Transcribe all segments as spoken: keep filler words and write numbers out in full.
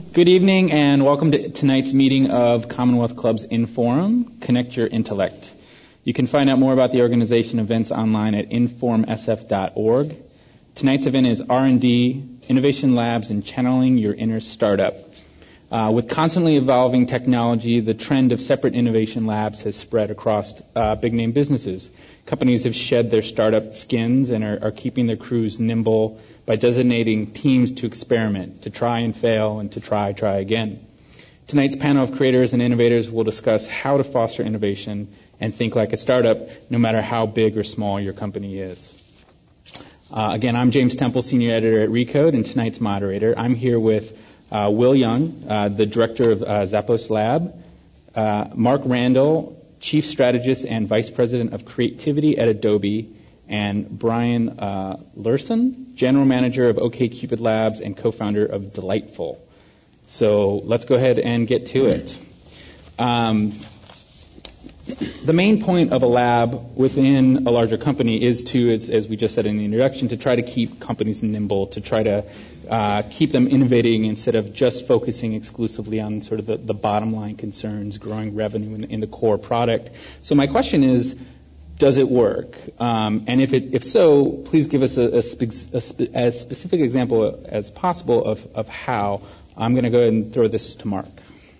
Good evening and welcome to tonight's meeting of Commonwealth Club's Inforum, Connect Your Intellect. You can find out more about the organization events online at inform s f dot org. Tonight's event is R and D, Innovation Labs, and Channeling Your Inner Startup. Uh, with constantly evolving technology, the trend of separate innovation labs has spread across uh, big-name businesses. Companies have shed their startup skins and are, are keeping their crews nimble by designating teams to experiment, to try and fail, and to try, try again. Tonight's panel of creators and innovators will discuss how to foster innovation and think like a startup, no matter how big or small your company is. Uh, again, I'm James Temple, Senior Editor at Recode, and tonight's moderator. I'm here with uh, Will Young, uh, the Director of uh, Zappos Lab, uh, Mark Randall, Chief Strategist and Vice President of Creativity at Adobe, and Brian uh, Lerson, General Manager of OkCupid Labs and co-founder of Delightful. So let's go ahead and get to it. Um, the main point of a lab within a larger company is to, as, as we just said in the introduction, to try to keep companies nimble, to try to uh, keep them innovating instead of just focusing exclusively on sort of the, the bottom line concerns, growing revenue in, in the core product. So my question is, does it work? Um, and if it, if so, please give us a, a, spe- a, spe- as specific example as possible of, of how. I'm going to go ahead and throw this to Mark.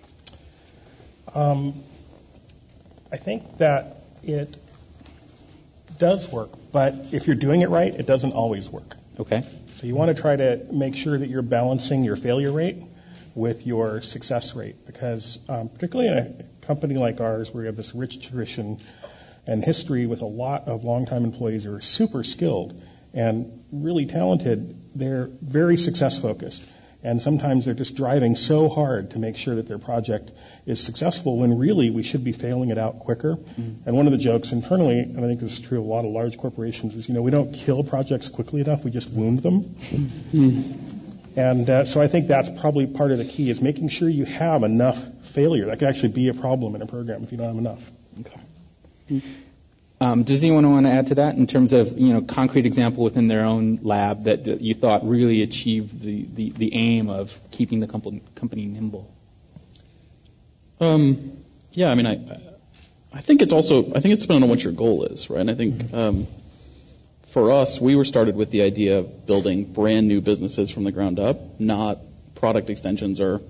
Um, I think that it does work, but if you're doing it right, it doesn't always work. Okay. So you want to try to make sure that you're balancing your failure rate with your success rate, because um, particularly in a company like ours where we have this rich tradition and history with a lot of longtime employees who are super skilled and really talented, they're very success focused. And sometimes they're just driving so hard to make sure that their project is successful when really we should be failing it out quicker. Mm-hmm. And one of the jokes internally, and I think this is true of a lot of large corporations, is, you know, we don't kill projects quickly enough, we just wound them. Mm-hmm. And uh, so I think that's probably part of the key, is making sure you have enough failure. That could actually be a problem in a program if you don't have enough. Okay. Mm-hmm. Um, does anyone want to add to that in terms of, you know, concrete example within their own lab that, that you thought really achieved the, the, the aim of keeping the company, company nimble? Um, yeah, I mean, I I think it's also, I think it's dependent on what your goal is, right? And I think um, for us, we were started with the idea of building brand new businesses from the ground up, not product extensions or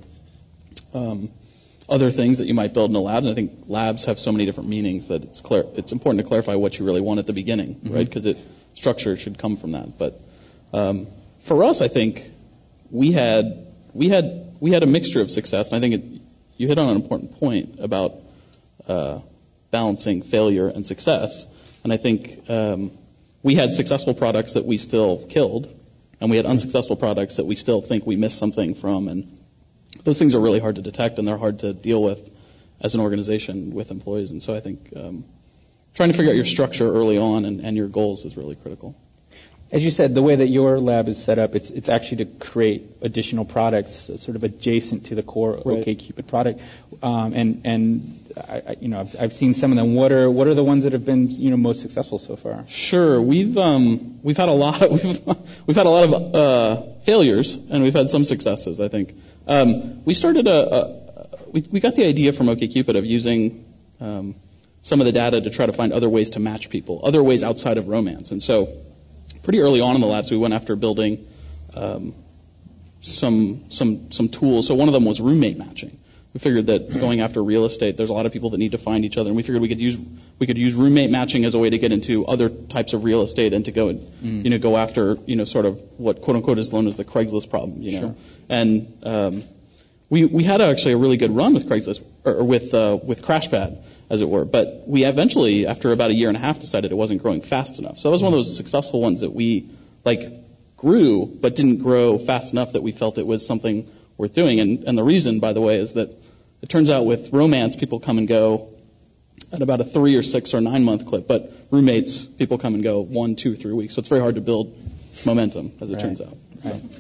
um, other things that you might build in the labs. And I think labs have so many different meanings that it's clear, it's important to clarify what you really want at the beginning, mm-hmm. right? Because it structure should come from that. But um, for us, I think we had we had we had a mixture of success, and I think it, you hit on an important point about uh, balancing failure and success. And I think um, we had successful products that we still killed, and we had unsuccessful products that we still think we missed something from, and those things are really hard to detect, and they're hard to deal with as an organization with employees. And so I think um, trying to figure out your structure early on and, and your goals is really critical. As you said, the way that your lab is set up, it's it's actually to create additional products sort of adjacent to the core right. OkCupid product. Um, and and I, I, you know, I've, I've seen some of them. What are what are the ones that have been, you know, most successful so far? Sure, we've um, we've had a lot of we've we've had a lot of uh, failures, and we've had some successes. I think um, we started a, a we we got the idea from OkCupid of using um, some of the data to try to find other ways to match people, other ways outside of romance, and so. Pretty early on in the labs, we went after building um, some some some tools. So one of them was roommate matching. We figured that going after real estate, there's a lot of people that need to find each other, and we figured we could use we could use roommate matching as a way to get into other types of real estate and to go mm. you know go after you know sort of what quote unquote is known as the Craigslist problem. You know, sure. and um, we we had actually a really good run with Craigslist or with uh, with CrashPad, as it were. But we eventually, after about a year and a half, decided it wasn't growing fast enough. So that was one of those successful ones that we, like, grew, but didn't grow fast enough that we felt it was something worth doing. And, and the reason, by the way, is that it turns out with romance, people come and go at about a three or six or nine month clip. But roommates, people come and go one, two, three weeks. So it's very hard to build momentum, as it right. turns out. So. Right.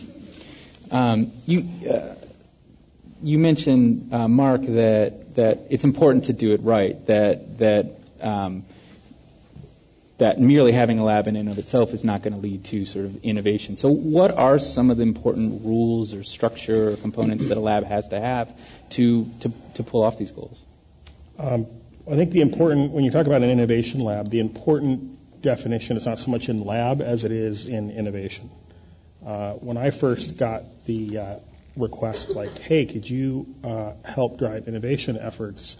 Um, you... Uh, You mentioned, uh, Mark, that, that it's important to do it right, that that um, that merely having a lab in and of itself is not going to lead to sort of innovation. So what are some of the important rules or structure or components that a lab has to have to, to, to pull off these goals? Um, I think the important, when you talk about an innovation lab, the important definition is not so much in lab as it is in innovation. Uh, when I first got the uh, request, like, hey, could you uh, help drive innovation efforts?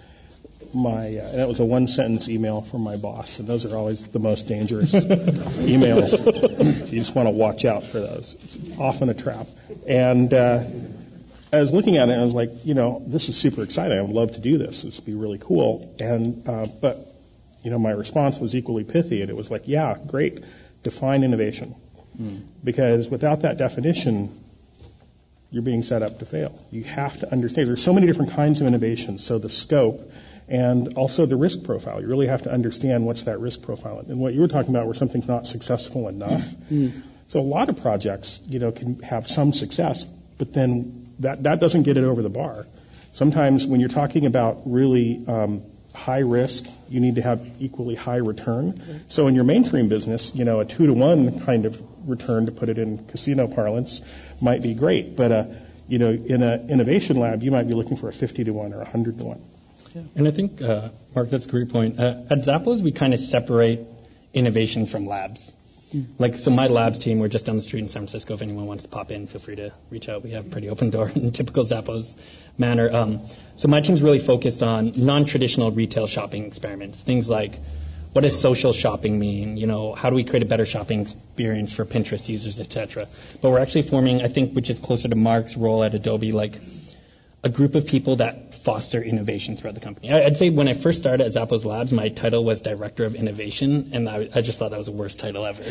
My uh, and it was a one-sentence email from my boss, and those are always the most dangerous emails. So you just want to watch out for those. It's often a trap. And uh, I was looking at it, and I was like, you know, this is super exciting. I would love to do this. This would be really cool. And uh, but you know, my response was equally pithy, and it was like, yeah, great. Define innovation, mm. because without that definition, you're being set up to fail. You have to understand. There's so many different kinds of innovation. So the scope. And also the risk profile. You really have to understand what's that risk profile. And what you were talking about where something's not successful enough. Mm. So a lot of projects, you know, can have some success, but then that, that doesn't get it over the bar. Sometimes when you're talking about really um, high risk, you need to have equally high return. Mm-hmm. So in your mainstream business, you know, a two to one kind of return, to put it in casino parlance, might be great. But, uh, you know, in an innovation lab, you might be looking for a fifty to one or a one hundred to one. Yeah. And I think, uh, Mark, that's a great point. Uh, at Zappos, we kind of separate innovation from labs. Mm. Like, so my labs team, we're just down the street in San Francisco. If anyone wants to pop in, feel free to reach out. We have a pretty open door in typical Zappos manner. Um, so my team's really focused on non-traditional retail shopping experiments. Things like, what does social shopping mean? You know, how do we create a better shopping experience for Pinterest users, et cetera? But we're actually forming, I think, which is closer to Mark's role at Adobe, like a group of people that foster innovation throughout the company. I'd say when I first started at Zappos Labs, my title was Director of Innovation, and I, I just thought that was the worst title ever.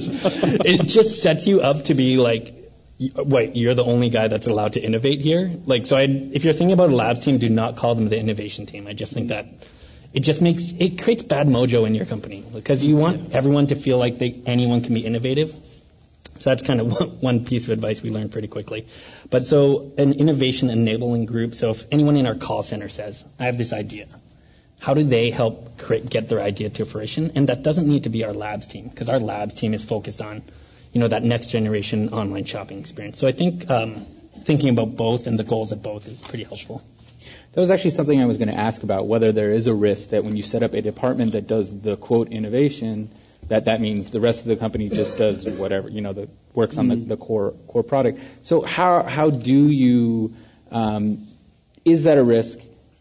It just sets you up to be like, wait, you're the only guy that's allowed to innovate here? Like, so I, if you're thinking about a labs team, do not call them the innovation team. I just think that it just makes, it creates bad mojo in your company, because you want everyone to feel like they, anyone can be innovative. So that's kind of one piece of advice we learned pretty quickly. But so an innovation enabling group, so if anyone in our call center says, I have this idea, how do they help create, get their idea to fruition? And that doesn't need to be our labs team, because our labs team is focused on, you know, that next generation online shopping experience. So I think um, thinking about both and the goals of both is pretty helpful. That was actually something I was going to ask about, whether there is a risk that when you set up a department that does the, quote, innovation, that that means the rest of the company just does whatever, you know, that works on the, the core core product. So how how do you, um, is that a risk,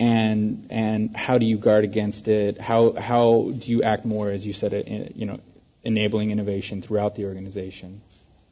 and and how do you guard against it? How how do you act more, as you said, it, you know, enabling innovation throughout the organization?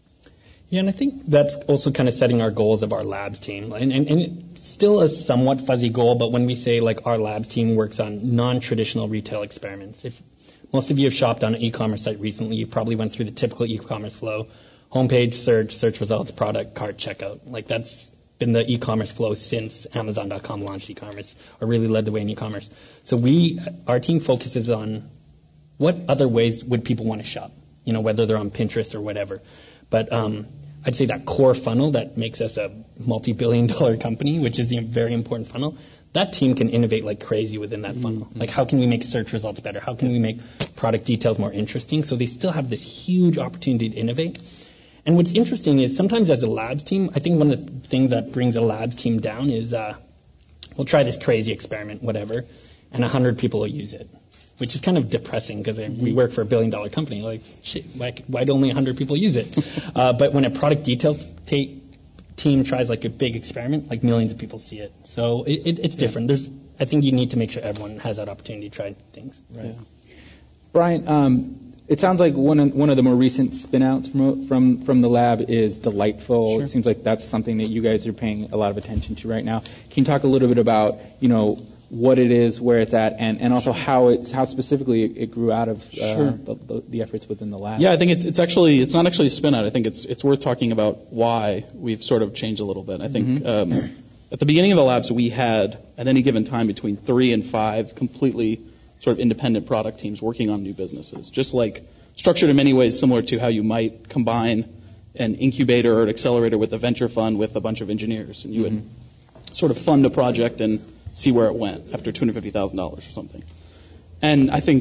Yeah, and I think that's also kind of setting our goals of our labs team. And, and, and it's still a somewhat fuzzy goal, but when we say, like, our labs team works on non-traditional retail experiments, if most of you have shopped on an e-commerce site recently, you probably went through the typical e-commerce flow: homepage, search, search results, product, cart, checkout. Like, that's been the e-commerce flow since Amazon dot com launched e-commerce, or really led the way in e-commerce. So we, our team focuses on what other ways would people want to shop, you know, whether they're on Pinterest or whatever. But um, I'd say that core funnel that makes us a multi-billion dollar company, which is the very important funnel, that team can innovate like crazy within that funnel. Mm-hmm. Like, how can we make search results better? How can we make product details more interesting? So they still have this huge opportunity to innovate. And what's interesting is sometimes as a labs team, I think one of the things that brings a labs team down is uh, we'll try this crazy experiment, whatever, and one hundred people will use it, which is kind of depressing because mm-hmm. we work for a billion dollar company. Like, shit, why, why do only one hundred people use it? uh, but when a product details ta- team tries like a big experiment, like millions of people see it. So it, it, it's different. There's, I think you need to make sure everyone has that opportunity to try things. Right. Yeah. Brian, um, it sounds like one of, one of the more recent spin-outs from, from, from the lab is Delightful. Sure. It seems like that's something that you guys are paying a lot of attention to right now. Can you talk a little bit about, you know, what it is, where it's at, and, and also how it's how specifically it, it grew out of uh, sure. the, the, the efforts within the lab? Yeah, I think it's it's actually it's not actually a spin out. I think it's it's worth talking about why we've sort of changed a little bit. I think mm-hmm. um, at the beginning of the labs we had at any given time between three and five completely sort of independent product teams working on new businesses, just like structured in many ways similar to how you might combine an incubator or an accelerator with a venture fund with a bunch of engineers, and you mm-hmm. would sort of fund a project and see where it went after two hundred fifty thousand dollars or something. And I think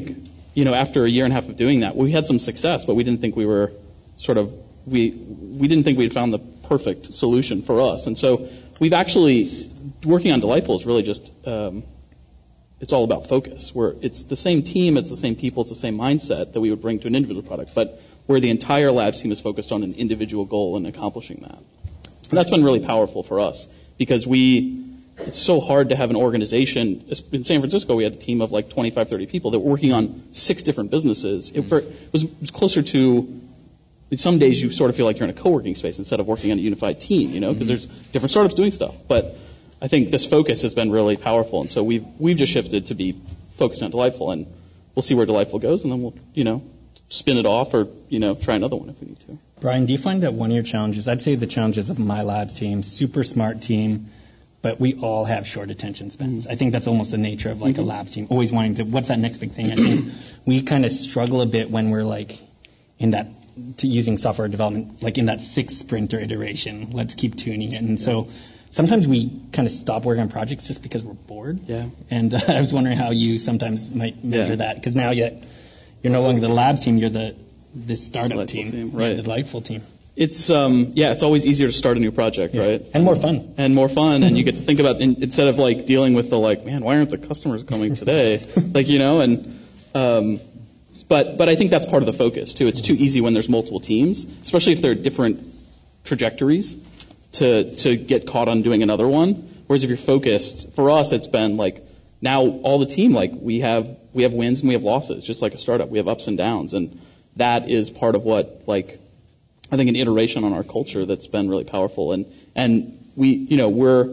you know, after a year and a half of doing that, we had some success, but we didn't think we were sort of, we, we didn't think we had found the perfect solution for us. And so we've actually, working on Delightful is really just, um, it's all about focus. Where it's the same team, it's the same people, it's the same mindset that we would bring to an individual product, but where the entire labs team is focused on an individual goal and accomplishing that. And that's been really powerful for us because we, it's so hard to have an organization. In San Francisco, we had a team of like twenty-five, thirty people that were working on six different businesses. It, it, was, it was closer to, some days you sort of feel like you're in a co-working space instead of working on a unified team, you know, because there's different startups doing stuff. But I think this focus has been really powerful, and so we've we've just shifted to be focused on Delightful, and we'll see where Delightful goes, and then we'll, you know, spin it off or, you know, try another one if we need to. Brian, do you find that one of your challenges, I'd say the challenges of my labs team, super smart team, but we all have short attention spans. I think that's almost the nature of like mm-hmm. a labs team, always wanting to, what's that next big thing? I think we kind of struggle a bit when we're like in that, to using software development, like in that sixth sprint or iteration, let's keep tuning it. And so sometimes we kind of stop working on projects just because we're bored. Yeah. And uh, I was wondering how you sometimes might measure yeah. that, because now yet you're no longer the labs team, you're the this startup Delightful team, team, right? The Delightful team. It's um yeah, it's always easier to start a new project, yeah. right? And more fun. And more fun, and you get to think about in, instead of like dealing with the like, man, why aren't the customers coming today? like you know, and um, but but I think that's part of the focus too. It's too easy when there's multiple teams, especially if they're different trajectories, to to get caught on doing another one. Whereas if you're focused, for us, it's been like now all the team like we have we have wins and we have losses, just like a startup. We have ups and downs, and that is part of what like. I think an iteration on our culture that's been really powerful, and and we you know we're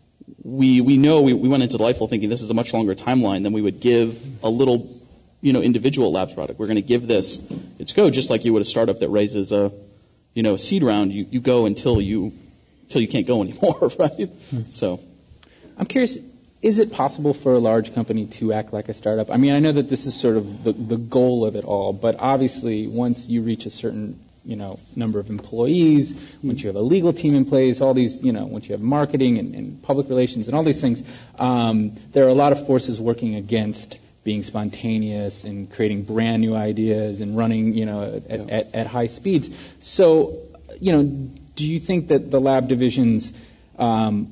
we we know we, we went into Delightful thinking this is a much longer timeline than we would give a little you know individual labs product. We're going to give this its go just like you would a startup that raises a you know a seed round. You you go until you until you can't go anymore, right? So I'm curious. Is it possible for a large company to act like a startup? I mean, I know that this is sort of the, the goal of it all, but obviously once you reach a certain you know, number of employees, once you have a legal team in place, all these, you know, once you have marketing and, and public relations and all these things, um, there are a lot of forces working against being spontaneous and creating brand new ideas and running, you know, at, yeah. at, at high speeds. So, you know, do you think that the lab divisions, um,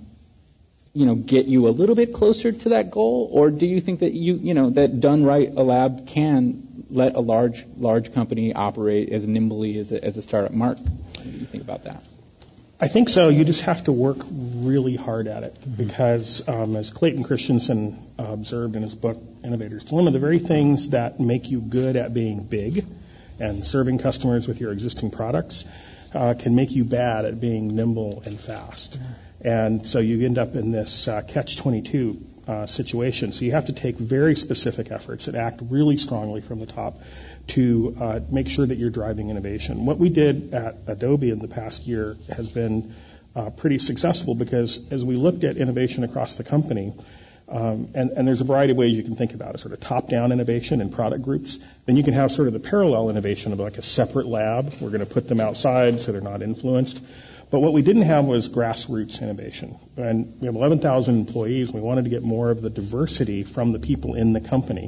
you know, get you a little bit closer to that goal, or do you think that you, you know, that done right, a lab can let a large, large company operate as nimbly as a, as a startup? Mark, what do you think about that? I think so. You just have to work really hard at it mm-hmm. because, um, as Clayton Christensen uh, observed in his book Innovator's Dilemma, the very things that make you good at being big and serving customers with your existing products uh, can make you bad at being nimble and fast. Mm-hmm. And so you end up in this uh, catch twenty-two uh, situation. So you have to take very specific efforts and act really strongly from the top to uh, make sure that you're driving innovation. What we did at Adobe in the past year has been uh, pretty successful because as we looked at innovation across the company, um, and, and there's a variety of ways you can think about it, sort of top-down innovation in product groups. Then you can have sort of the parallel innovation of like a separate lab. We're going to put them outside so they're not influenced. But what we didn't have was grassroots innovation. And we have eleven thousand employees. We wanted to get more of the diversity from the people in the company,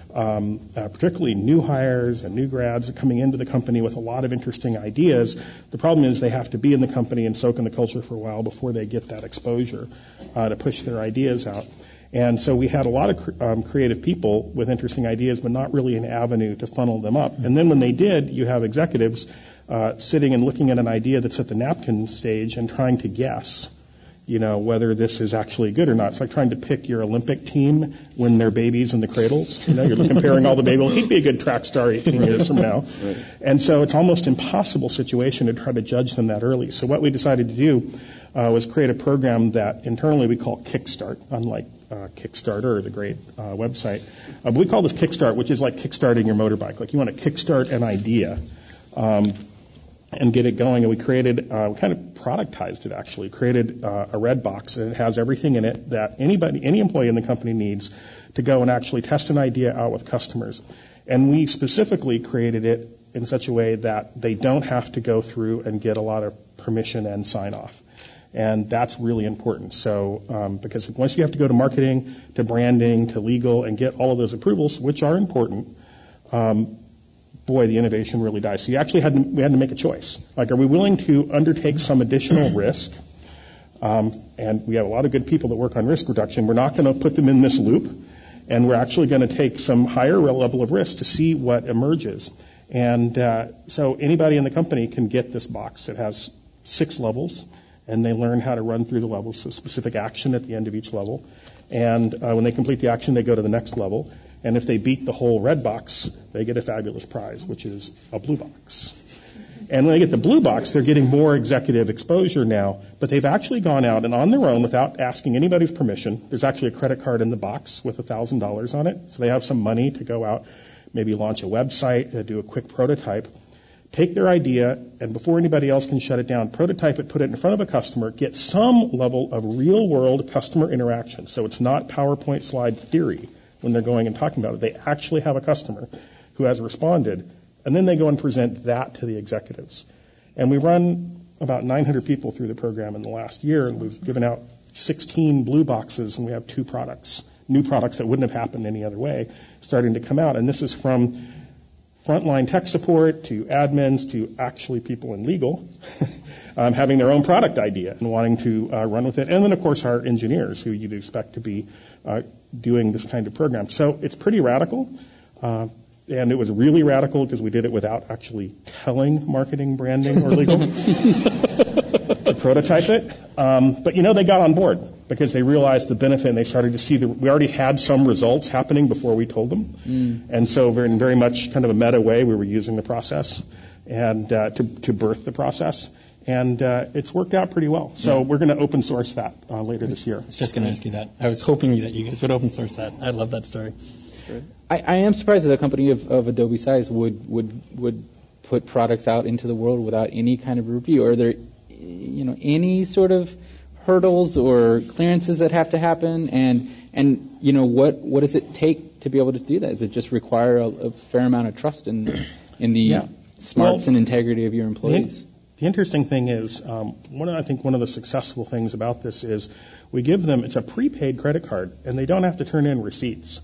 um, uh, particularly new hires and new grads coming into the company with a lot of interesting ideas. The problem is they have to be in the company and soak in the culture for a while before they get that exposure uh, to push their ideas out. And so we had a lot of um, creative people with interesting ideas, but not really an avenue to funnel them up. And then when they did, you have executives uh, sitting and looking at an idea that's at the napkin stage and trying to guess, you know, whether this is actually good or not. It's like trying to pick your Olympic team when they're babies in the cradles. You know, you're comparing all the babies. Well, he'd be a good track star eighteen years from now. Right. And so it's almost impossible situation to try to judge them that early. So what we decided to do uh, was create a program that internally we call Kickstart, unlike uh, Kickstarter, the great uh, website. Uh, but we call this Kickstart, which is like kickstarting your motorbike. Like you want to kickstart an idea. Um, and get it going. And we created, uh, we kind of productized it actually, created uh, a red box, and it has everything in it that anybody, any employee in the company needs to go and actually test an idea out with customers. And we specifically created it in such a way that they don't have to go through and get a lot of permission and sign off. And that's really important. So, um, because once you have to go to marketing, to branding, to legal, and get all of those approvals, which are important, um, boy, the innovation really dies. So you actually had to, we had to make a choice. Like, are we willing to undertake some additional risk? Um, and we have a lot of good people that work on risk reduction. We're not going to put them in this loop, and we're actually going to take some higher level of risk to see what emerges. And uh, so anybody in the company can get this box. It has six levels, and they learn how to run through the levels, so specific action at the end of each level. And uh, when they complete the action, they go to the next level. And if they beat the whole red box, they get a fabulous prize, which is a blue box. And when they get the blue box, they're getting more executive exposure now, but they've actually gone out and on their own, without asking anybody's permission, there's actually a credit card in the box with one thousand dollars on it, so they have some money to go out, maybe launch a website, uh, do a quick prototype, take their idea, and before anybody else can shut it down, prototype it, put it in front of a customer, get some level of real-world customer interaction. So it's not PowerPoint slide theory when they're going and talking about it. They actually have a customer who has responded, and then they go and present that to the executives. And we run about nine hundred people through the program in the last year, and we've given out sixteen blue boxes, and we have two products, new products that wouldn't have happened any other way, starting to come out. And this is from frontline tech support to admins to actually people in legal um, having their own product idea and wanting to uh, run with it. And then, of course, our engineers who you'd expect to be uh, doing this kind of program. So it's pretty radical. Uh, and it was really radical because we did it without actually telling marketing, branding, or legal to prototype it. Um, but, you know, they got on board because they realized the benefit, and they started to see that we already had some results happening before we told them. Mm. And so very, in very much kind of a meta way, we were using the process and uh, to, to birth the process. And uh, it's worked out pretty well. So yeah. We're going to open source that uh, later this year. I was just going to ask you that. I was hoping that you guys would open source that. I love that story. I, I am surprised that a company of, of Adobe size would, would would put products out into the world without any kind of review. Are there, you know, any sort of hurdles or clearances that have to happen? And and you know, what what does it take to be able to do that? Does it just require a, a fair amount of trust in in the yeah. smarts well, and integrity of your employees? The, the interesting thing is, um, one of, I think one of the successful things about this is we give them, it's a prepaid credit card, and they don't have to turn in receipts.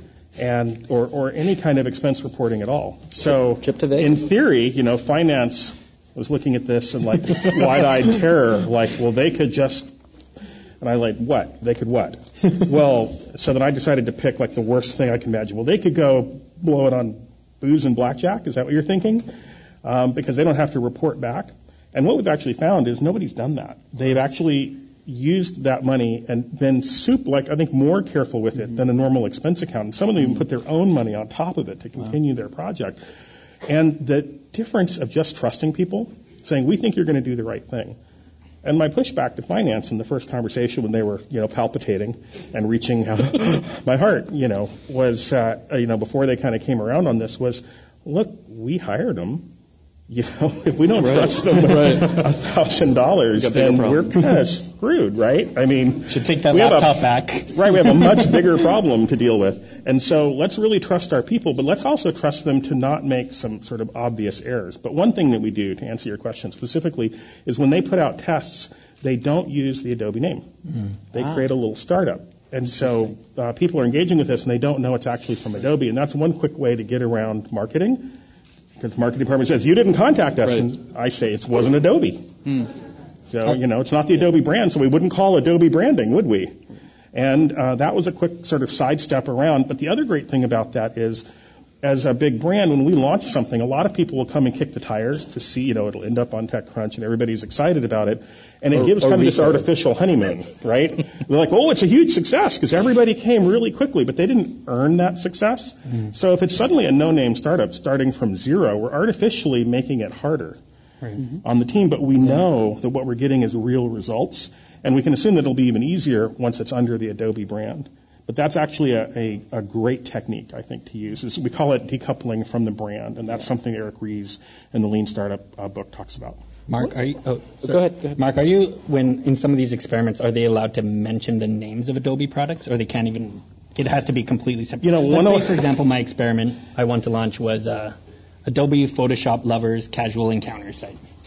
And or, or any kind of expense reporting at all. So Chip to in theory, you know, finance was looking at this and like wide-eyed terror, like, well, they could just, and I like, what? They could what? Well, so then I decided to pick like the worst thing I can imagine. Well, they could go blow it on booze and blackjack. Is that what you're thinking? Um, because they don't have to report back. And what we've actually found is nobody's done that. They've actually used that money and been soup like I think more careful with it mm-hmm. than a normal expense account. And some of them even put their own money on top of it to continue wow. their project. And the difference of just trusting people, saying we think you're going to do the right thing. And my pushback to finance in the first conversation when they were, you know, palpitating and reaching out my heart, you know, was, uh, you know, before they kind of came around on this was, look, we hired them. You know, if we don't right. trust them with a thousand dollars, then we're kind of screwed, right? I mean, should take that laptop a, back. Right, we have a much bigger problem to deal with, and so let's really trust our people, but let's also trust them to not make some sort of obvious errors. But one thing that we do, to answer your question specifically, is when they put out tests, they don't use the Adobe name. Mm. They ah. create a little startup. And so uh, people are engaging with this, and they don't know it's actually from Adobe, and that's one quick way to get around marketing. Because the marketing department says, you didn't contact us. Right. And I say, it wasn't Adobe. Hmm. So, you know, it's not the Adobe brand, so we wouldn't call Adobe branding, would we? And uh, that was a quick sort of sidestep around. But the other great thing about that is, as a big brand, when we launch something, a lot of people will come and kick the tires to see, you know, it'll end up on TechCrunch, and everybody's excited about it. And it or, gives kind of this artificial honeymoon, right? They're like, oh, it's a huge success because everybody came really quickly, but they didn't earn that success. Mm. So if it's suddenly a no-name startup starting from zero, we're artificially making it harder right. mm-hmm. on the team, but we know that what we're getting is real results, and we can assume that it'll be even easier once it's under the Adobe brand. But that's actually a, a, a great technique, I think, to use. Is we call it decoupling from the brand, and that's something Eric Ries in the Lean Startup uh, book talks about. Mark, are you? Oh, go ahead, go ahead. Mark, are you? When in some of these experiments, are they allowed to mention the names of Adobe products, or they can't even? It has to be completely separate. You know, Let's one say, for example, my experiment I want to launch was uh, Adobe Photoshop Lovers Casual Encounter site.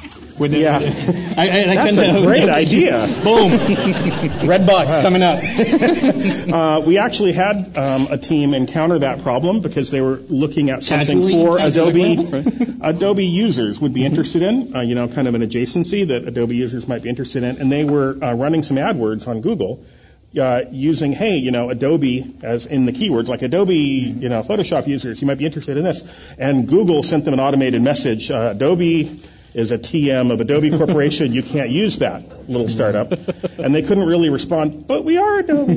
With Yeah. I, I, I That's couldn't- a great idea. Boom. Red box coming up. Uh, we actually had um, a team encounter that problem because they were looking at something Casually, for Adobe specifically, Adobe users would be interested in, uh, you know, kind of an adjacency that Adobe users might be interested in, and they were uh, running some AdWords on Google uh, using, hey, you know, Adobe as in the keywords, like Adobe, you know, Photoshop users, you might be interested in this, and Google sent them an automated message, uh, Adobe is a T M of Adobe Corporation. You can't use that, little startup. And they couldn't really respond, but we are Adobe.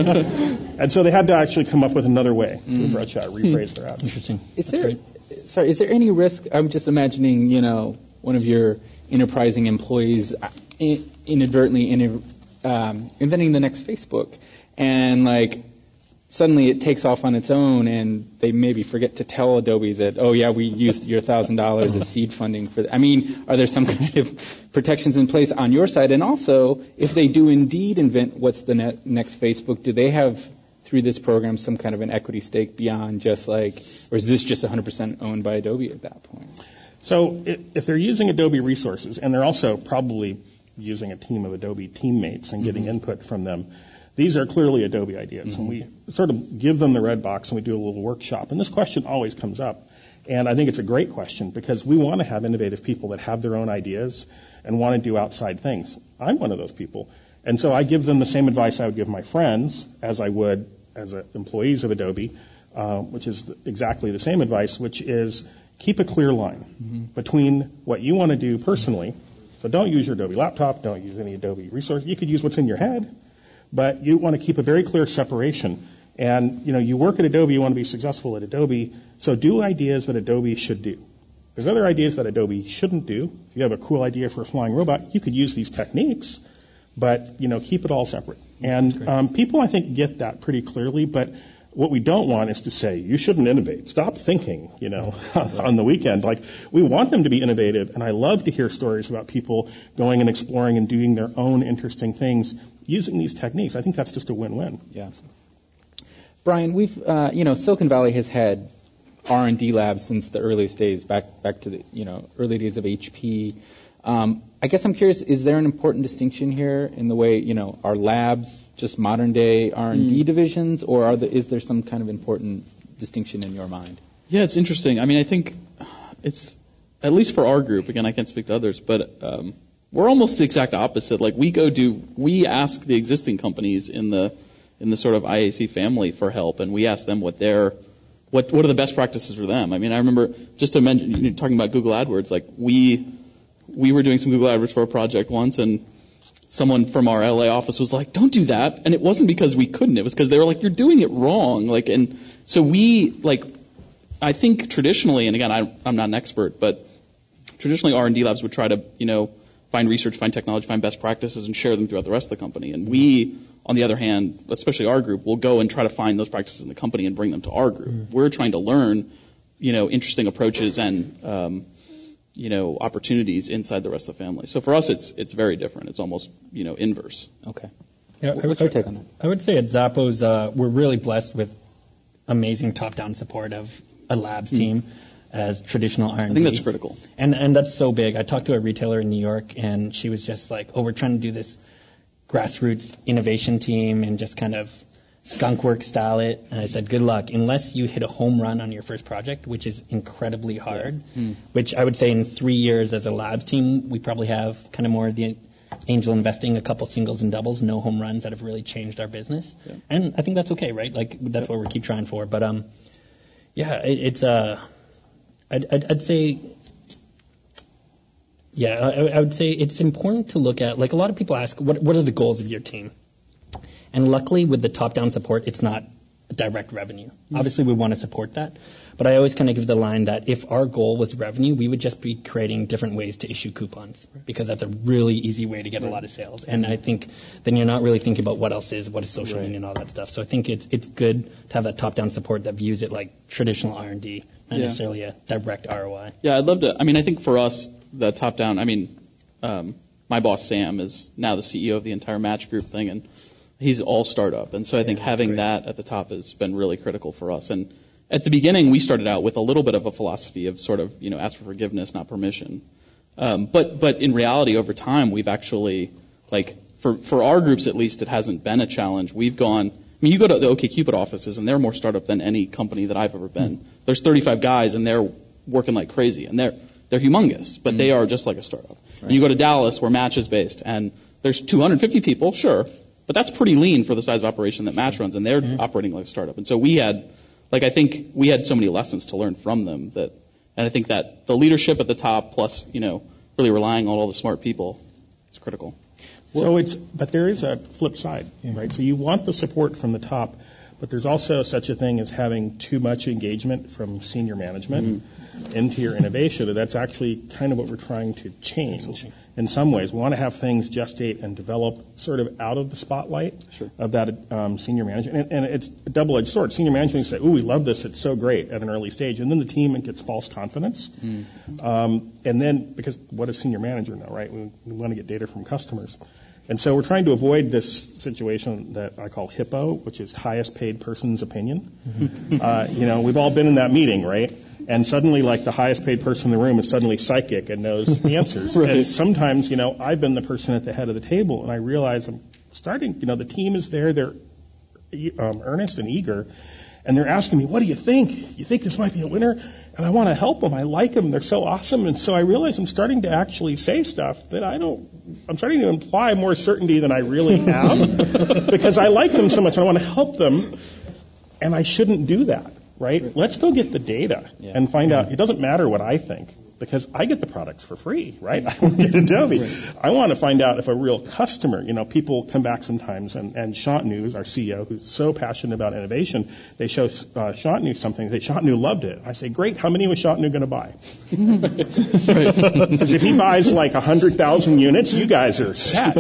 And so they had to actually come up with another way to approach that, rephrase their ads. Interesting. Is That's there, great. sorry, is there any risk? I'm just imagining, you know, one of your enterprising employees in- inadvertently in, um, inventing the next Facebook, and like suddenly it takes off on its own, and they maybe forget to tell Adobe that, oh yeah, we used your thousand dollars of seed funding for that. I mean, are there some kind of protections in place on your side? And also, if they do indeed invent what's the ne- next Facebook, do they have through this program some kind of an equity stake beyond just like, or is this just one hundred percent owned by Adobe at that point? So if they're using Adobe resources, and they're also probably using a team of Adobe teammates and getting mm-hmm. input from them, these are clearly Adobe ideas, mm-hmm. and we sort of give them the red box and we do a little workshop. And this question always comes up, and I think it's a great question because we want to have innovative people that have their own ideas and want to do outside things. I'm one of those people, and so I give them the same advice I would give my friends as I would as a, employees of Adobe, uh, which is the, exactly the same advice, which is keep a clear line mm-hmm. between what you want to do personally. So don't use your Adobe laptop, don't use any Adobe resource. You could use what's in your head. But you want to keep a very clear separation. And, you know, you work at Adobe, you want to be successful at Adobe, so do ideas that Adobe should do. There's other ideas that Adobe shouldn't do. If you have a cool idea for a flying robot, you could use these techniques, but, you know, keep it all separate. And um, people, I think, get that pretty clearly, but what we don't want is to say, you shouldn't innovate. Stop thinking, you know, on the weekend. Like, we want them to be innovative, and I love to hear stories about people going and exploring and doing their own interesting things using these techniques. I think that's just a win-win. Yeah. Brian, we've, uh, you know, Silicon Valley has had R and D labs since the earliest days, back back to the, you know, early days of H P. Um, I guess I'm curious, is there an important distinction here in the way, you know, are labs just modern-day R and D mm. divisions, or are the, is there some kind of important distinction in your mind? Yeah, it's interesting. I mean, I think it's, at least for our group, again, I can't speak to others, but um, we're almost the exact opposite. Like, we go do, we ask the existing companies in the in the sort of I A C family for help, and we ask them what their, what what are the best practices for them. I mean, I remember, just to mention, you know, talking about Google AdWords, like, we we were doing some Google AdWords for a project once, and someone from our L A office was like, don't do that. And it wasn't because we couldn't. It was because they were like, you're doing it wrong. Like, and so we, like, I think traditionally, and again, I, I'm not an expert, but traditionally R and D labs would try to, you know, find research, find technology, find best practices, and share them throughout the rest of the company. And we, on the other hand, especially our group, will go and try to find those practices in the company and bring them to our group. Mm-hmm. We're trying to learn, you know, interesting approaches and, um, you know, opportunities inside the rest of the family. So for us, it's it's very different. It's almost, you know, inverse. Okay. Yeah, What's your take on that? I would say at Zappos, uh, we're really blessed with amazing top-down support of a labs team mm. as traditional R and D. I think that's critical. And and that's so big. I talked to a retailer in New York, and she was just like, oh, we're trying to do this grassroots innovation team and just kind of skunk work style it. And I said, good luck. Unless you hit a home run on your first project, which is incredibly hard, yeah. mm. which I would say in three years as a labs team, we probably have kind of more of the angel investing, a couple singles and doubles, no home runs that have really changed our business. Yeah. And I think that's okay, right? Like, that's what we keep trying for. But, um, yeah, it, it's, uh, I'd, I'd, I'd say, yeah, I, I would say it's important to look at, like, a lot of people ask, what, what are the goals of your team? And luckily, with the top-down support, it's not direct revenue. Mm-hmm. Obviously, we want to support that. But I always kind of give the line that if our goal was revenue, we would just be creating different ways to issue coupons, because that's a really easy way to get right. a lot of sales. And I think then you're not really thinking about what else is, what is social right. media and all that stuff. So I think it's it's good to have that top-down support that views it like traditional R and D, not yeah. necessarily a direct R O I. Yeah, I'd love to. I mean, I think for us, the top-down, I mean, um, my boss, Sam, is now the C E O of the entire Match Group thing, and he's all startup. And so I think yeah, having great. that at the top has been really critical for us. And at the beginning, we started out with a little bit of a philosophy of sort of, you know, ask for forgiveness, not permission. Um, but but in reality, over time, we've actually, like, for, for our groups at least, it hasn't been a challenge. We've gone, I mean, you go to the OkCupid offices, and they're more startup than any company that I've ever been. Mm. There's thirty-five guys, and they're working like crazy, and they're they're humongous, but mm. they are just like a startup. Right. And you go to Dallas, where Match is based, and there's two hundred fifty people, sure, but that's pretty lean for the size of operation that Match runs, and they're mm. operating like a startup. And so we had, like, I think we had so many lessons to learn from them that, and I think that the leadership at the top, plus, you know, really relying on all the smart people, is critical. So it's, but there is a flip side, right? So you want the support from the top, but there's also such a thing as having too much engagement from senior management mm-hmm. into your innovation. And that's actually kind of what we're trying to change in some ways. We want to have things gestate and develop sort of out of the spotlight sure. of that um, senior management. And, and it's a double-edged sword. Senior management say, ooh, we love this, it's so great at an early stage. And then the team gets false confidence. Mm. Um, and then, because what does senior manager know, right? We, we want to get data from customers. And so we're trying to avoid this situation that I call HIPPO, which is highest paid person's opinion. Mm-hmm. Uh, you know, we've all been in that meeting, right? And suddenly, like, the highest paid person in the room is suddenly psychic and knows the answers. Right. And sometimes, you know, I've been the person at the head of the table, and I realize I'm starting, you know, the team is there, they're um, earnest and eager, and they're asking me, what do you think? You think this might be a winner? And I want to help them. I like them. They're so awesome. And so I realize I'm starting to actually say stuff that I don't, I'm starting to imply more certainty than I really have because I like them so much and I want to help them. And I shouldn't do that, right? Let's go get the data yeah. and find yeah. out. It doesn't matter what I think because I get the products for free, right? I don't get Adobe. Right. I want to find out if a real customer, you know, people come back sometimes and, and Shantanu, our C E O, who's so passionate about innovation, they show uh, Shantanu something. They Shantanu loved it. I say, great, how many was Shantanu going to buy? Because if he buys like one hundred thousand units, you guys are set.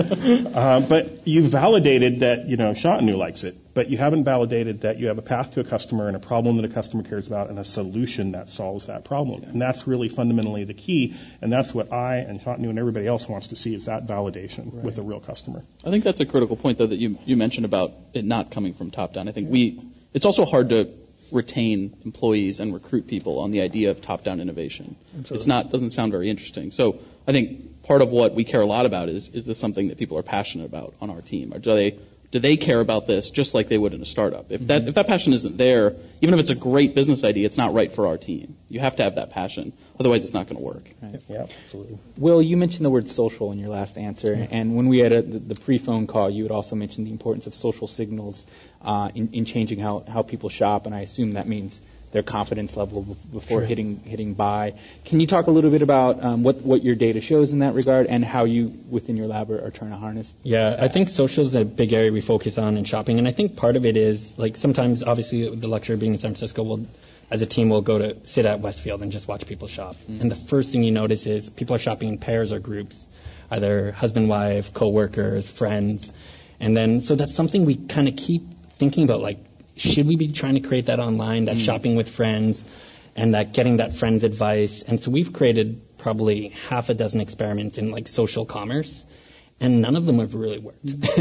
uh, but you validated that, you know, Shantanu likes it. But you haven't validated that you have a path to a customer and a problem that a customer cares about and a solution that solves that problem. And that's really fundamentally the key. And that's what I and Shantanu and everybody else wants to see is that validation right. with a real customer. I think that's a critical point, though, that you, you mentioned about it not coming from top down. I think we, it's also hard to retain employees and recruit people on the idea of top-down innovation. Absolutely. It's not, doesn't sound very interesting. So I think part of what we care a lot about is, is this something that people are passionate about on our team? Or do they, do they care about this just like they would in a startup? If that, if that passion isn't there, even if it's a great business idea, it's not right for our team. You have to have that passion. Otherwise, it's not going to work. Right. Yeah, absolutely. Will, you mentioned the word social in your last answer, mm-hmm. and when we had a, the, the pre-phone call, you had also mentioned the importance of social signals uh, in, in changing how, how people shop, and I assume that means their confidence level before sure. hitting hitting buy. Can you talk a little bit about um, what, what your data shows in that regard and how you, within your lab, are, are trying to harness? Yeah, I think social is a big area we focus on in shopping, and I think part of it is, like, sometimes, obviously, the luxury of being in San Francisco, we'll, as a team, we'll go to sit at Westfield and just watch people shop. Mm-hmm. And the first thing you notice is people are shopping in pairs or groups, either husband, wife, co-workers, friends. And then, so that's something we kind of keep thinking about, like, should we be trying to create that online, that mm. shopping with friends, and that getting that friend's advice? And so we've created probably half a dozen experiments in, like, social commerce, and none of them have really worked.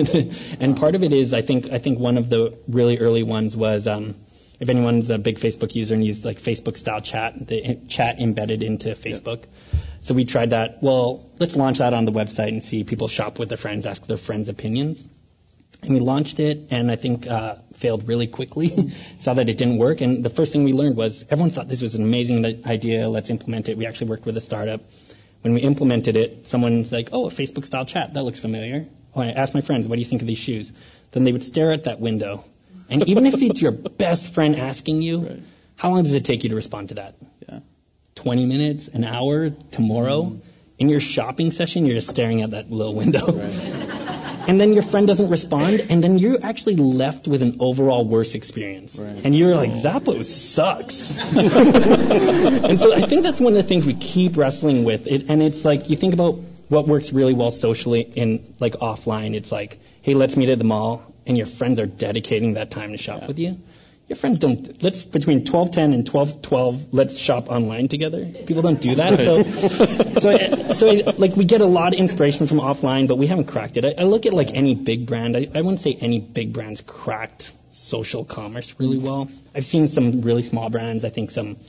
And part of it is, I think, I think one of the really early ones was, um, if anyone's a big Facebook user and used, like, Facebook-style chat, the chat embedded into Facebook. Yeah. So we tried that. Well, let's launch that on the website and see people shop with their friends, ask their friends' opinions. And we launched it, and I think uh, failed really quickly, saw that it didn't work. And the first thing we learned was everyone thought this was an amazing idea, let's implement it. We actually worked with a startup. When we implemented it, someone's like, oh, a Facebook-style chat, that looks familiar. Oh, I asked my friends, what do you think of these shoes? Then they would stare at that window. And even if it's your best friend asking you, right. how long does it take you to respond to that? Yeah. twenty minutes, an hour, tomorrow? Mm. In your shopping session, you're just staring at that little window. Right. And then your friend doesn't respond, and then you're actually left with an overall worse experience. Right. And you're like, Zappos sucks. And so I think that's one of the things we keep wrestling with. It, and it's like, you think about what works really well socially in, like, offline. It's like, hey, let's meet at the mall, and your friends are dedicating that time to shop yeah. with you. Your friends don't, let's, between twelve ten and twelve twelve, let's shop online together. People don't do that. So, so, so like, we get a lot of inspiration from offline, but we haven't cracked it. I, I look at, like, any big brand. I, I wouldn't say any big brand's cracked social commerce really well. I've seen some really small brands. I think some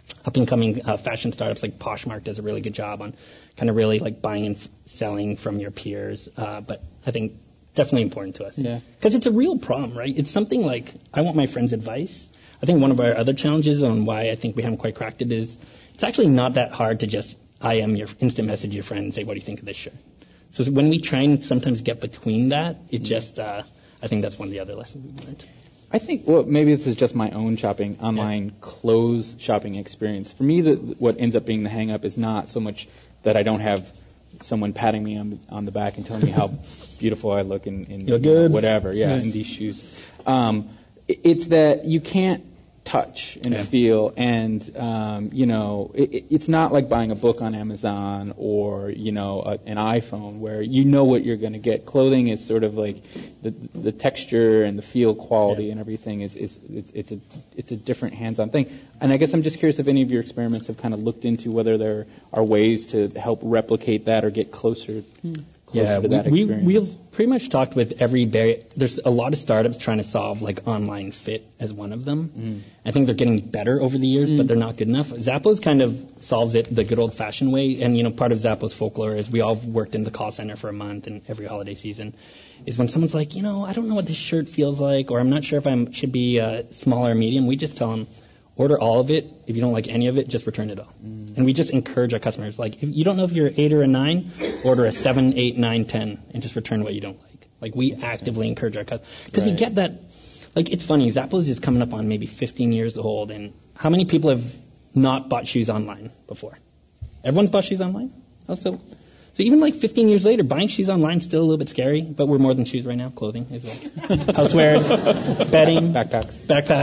up-and-coming uh, fashion startups like Poshmark does a really good job on kind of really like buying and f- selling from your peers. Uh, but I think definitely important to us. Yeah. Because it's a real problem, right? It's something like I want my friend's advice. I think one of our other challenges on why I think we haven't quite cracked it is it's actually not that hard to just I am your instant message your friend and say, what do you think of this shirt? So when we try and sometimes get between that, it just, uh, I think that's one of the other lessons we've learned. I think, well, maybe this is just my own shopping, online yeah. clothes shopping experience. For me, the, what ends up being the hang-up is not so much that I don't have someone patting me on, on the back and telling me how beautiful I look in, in You're good. Know, whatever, yeah, yeah, in these shoes. Um, it's that you can't touch and yeah. feel, and um, you know, it, it's not like buying a book on Amazon or you know a, an iPhone where you know what you're going to get. Clothing is sort of like the the texture and the feel quality yeah. and everything is is it's, it's a it's a different hands-on thing. And I guess I'm just curious if any of your experiments have kind of looked into whether there are ways to help replicate that or get closer. Hmm. Yeah, to that we, experience. we, we've pretty much talked with every bar- there's a lot of startups trying to solve like online fit as one of them. Mm. I think they're getting better over the years, mm. but they're not good enough. Zappos kind of solves it the good old-fashioned way, and you know part of Zappos folklore is we all worked in the call center for a month and every holiday season is when someone's like, you know, I don't know what this shirt feels like, or I'm not sure if I should be uh, small or medium. We just tell them, order all of it. If you don't like any of it, just return it all. Mm. And we just encourage our customers, like, if you don't know if you're an eight or a nine, order a seven, eight, nine, ten, and just return what you don't like. Like, we actively encourage our customers. Because right. you get that, like, it's funny, Zappos is coming up on maybe fifteen years old, and how many people have not bought shoes online before? Everyone's bought shoes online? Also, so even like fifteen years later, buying shoes online is still a little bit scary, but we're more than shoes right now, clothing as well. Housewares, bedding, backpacks.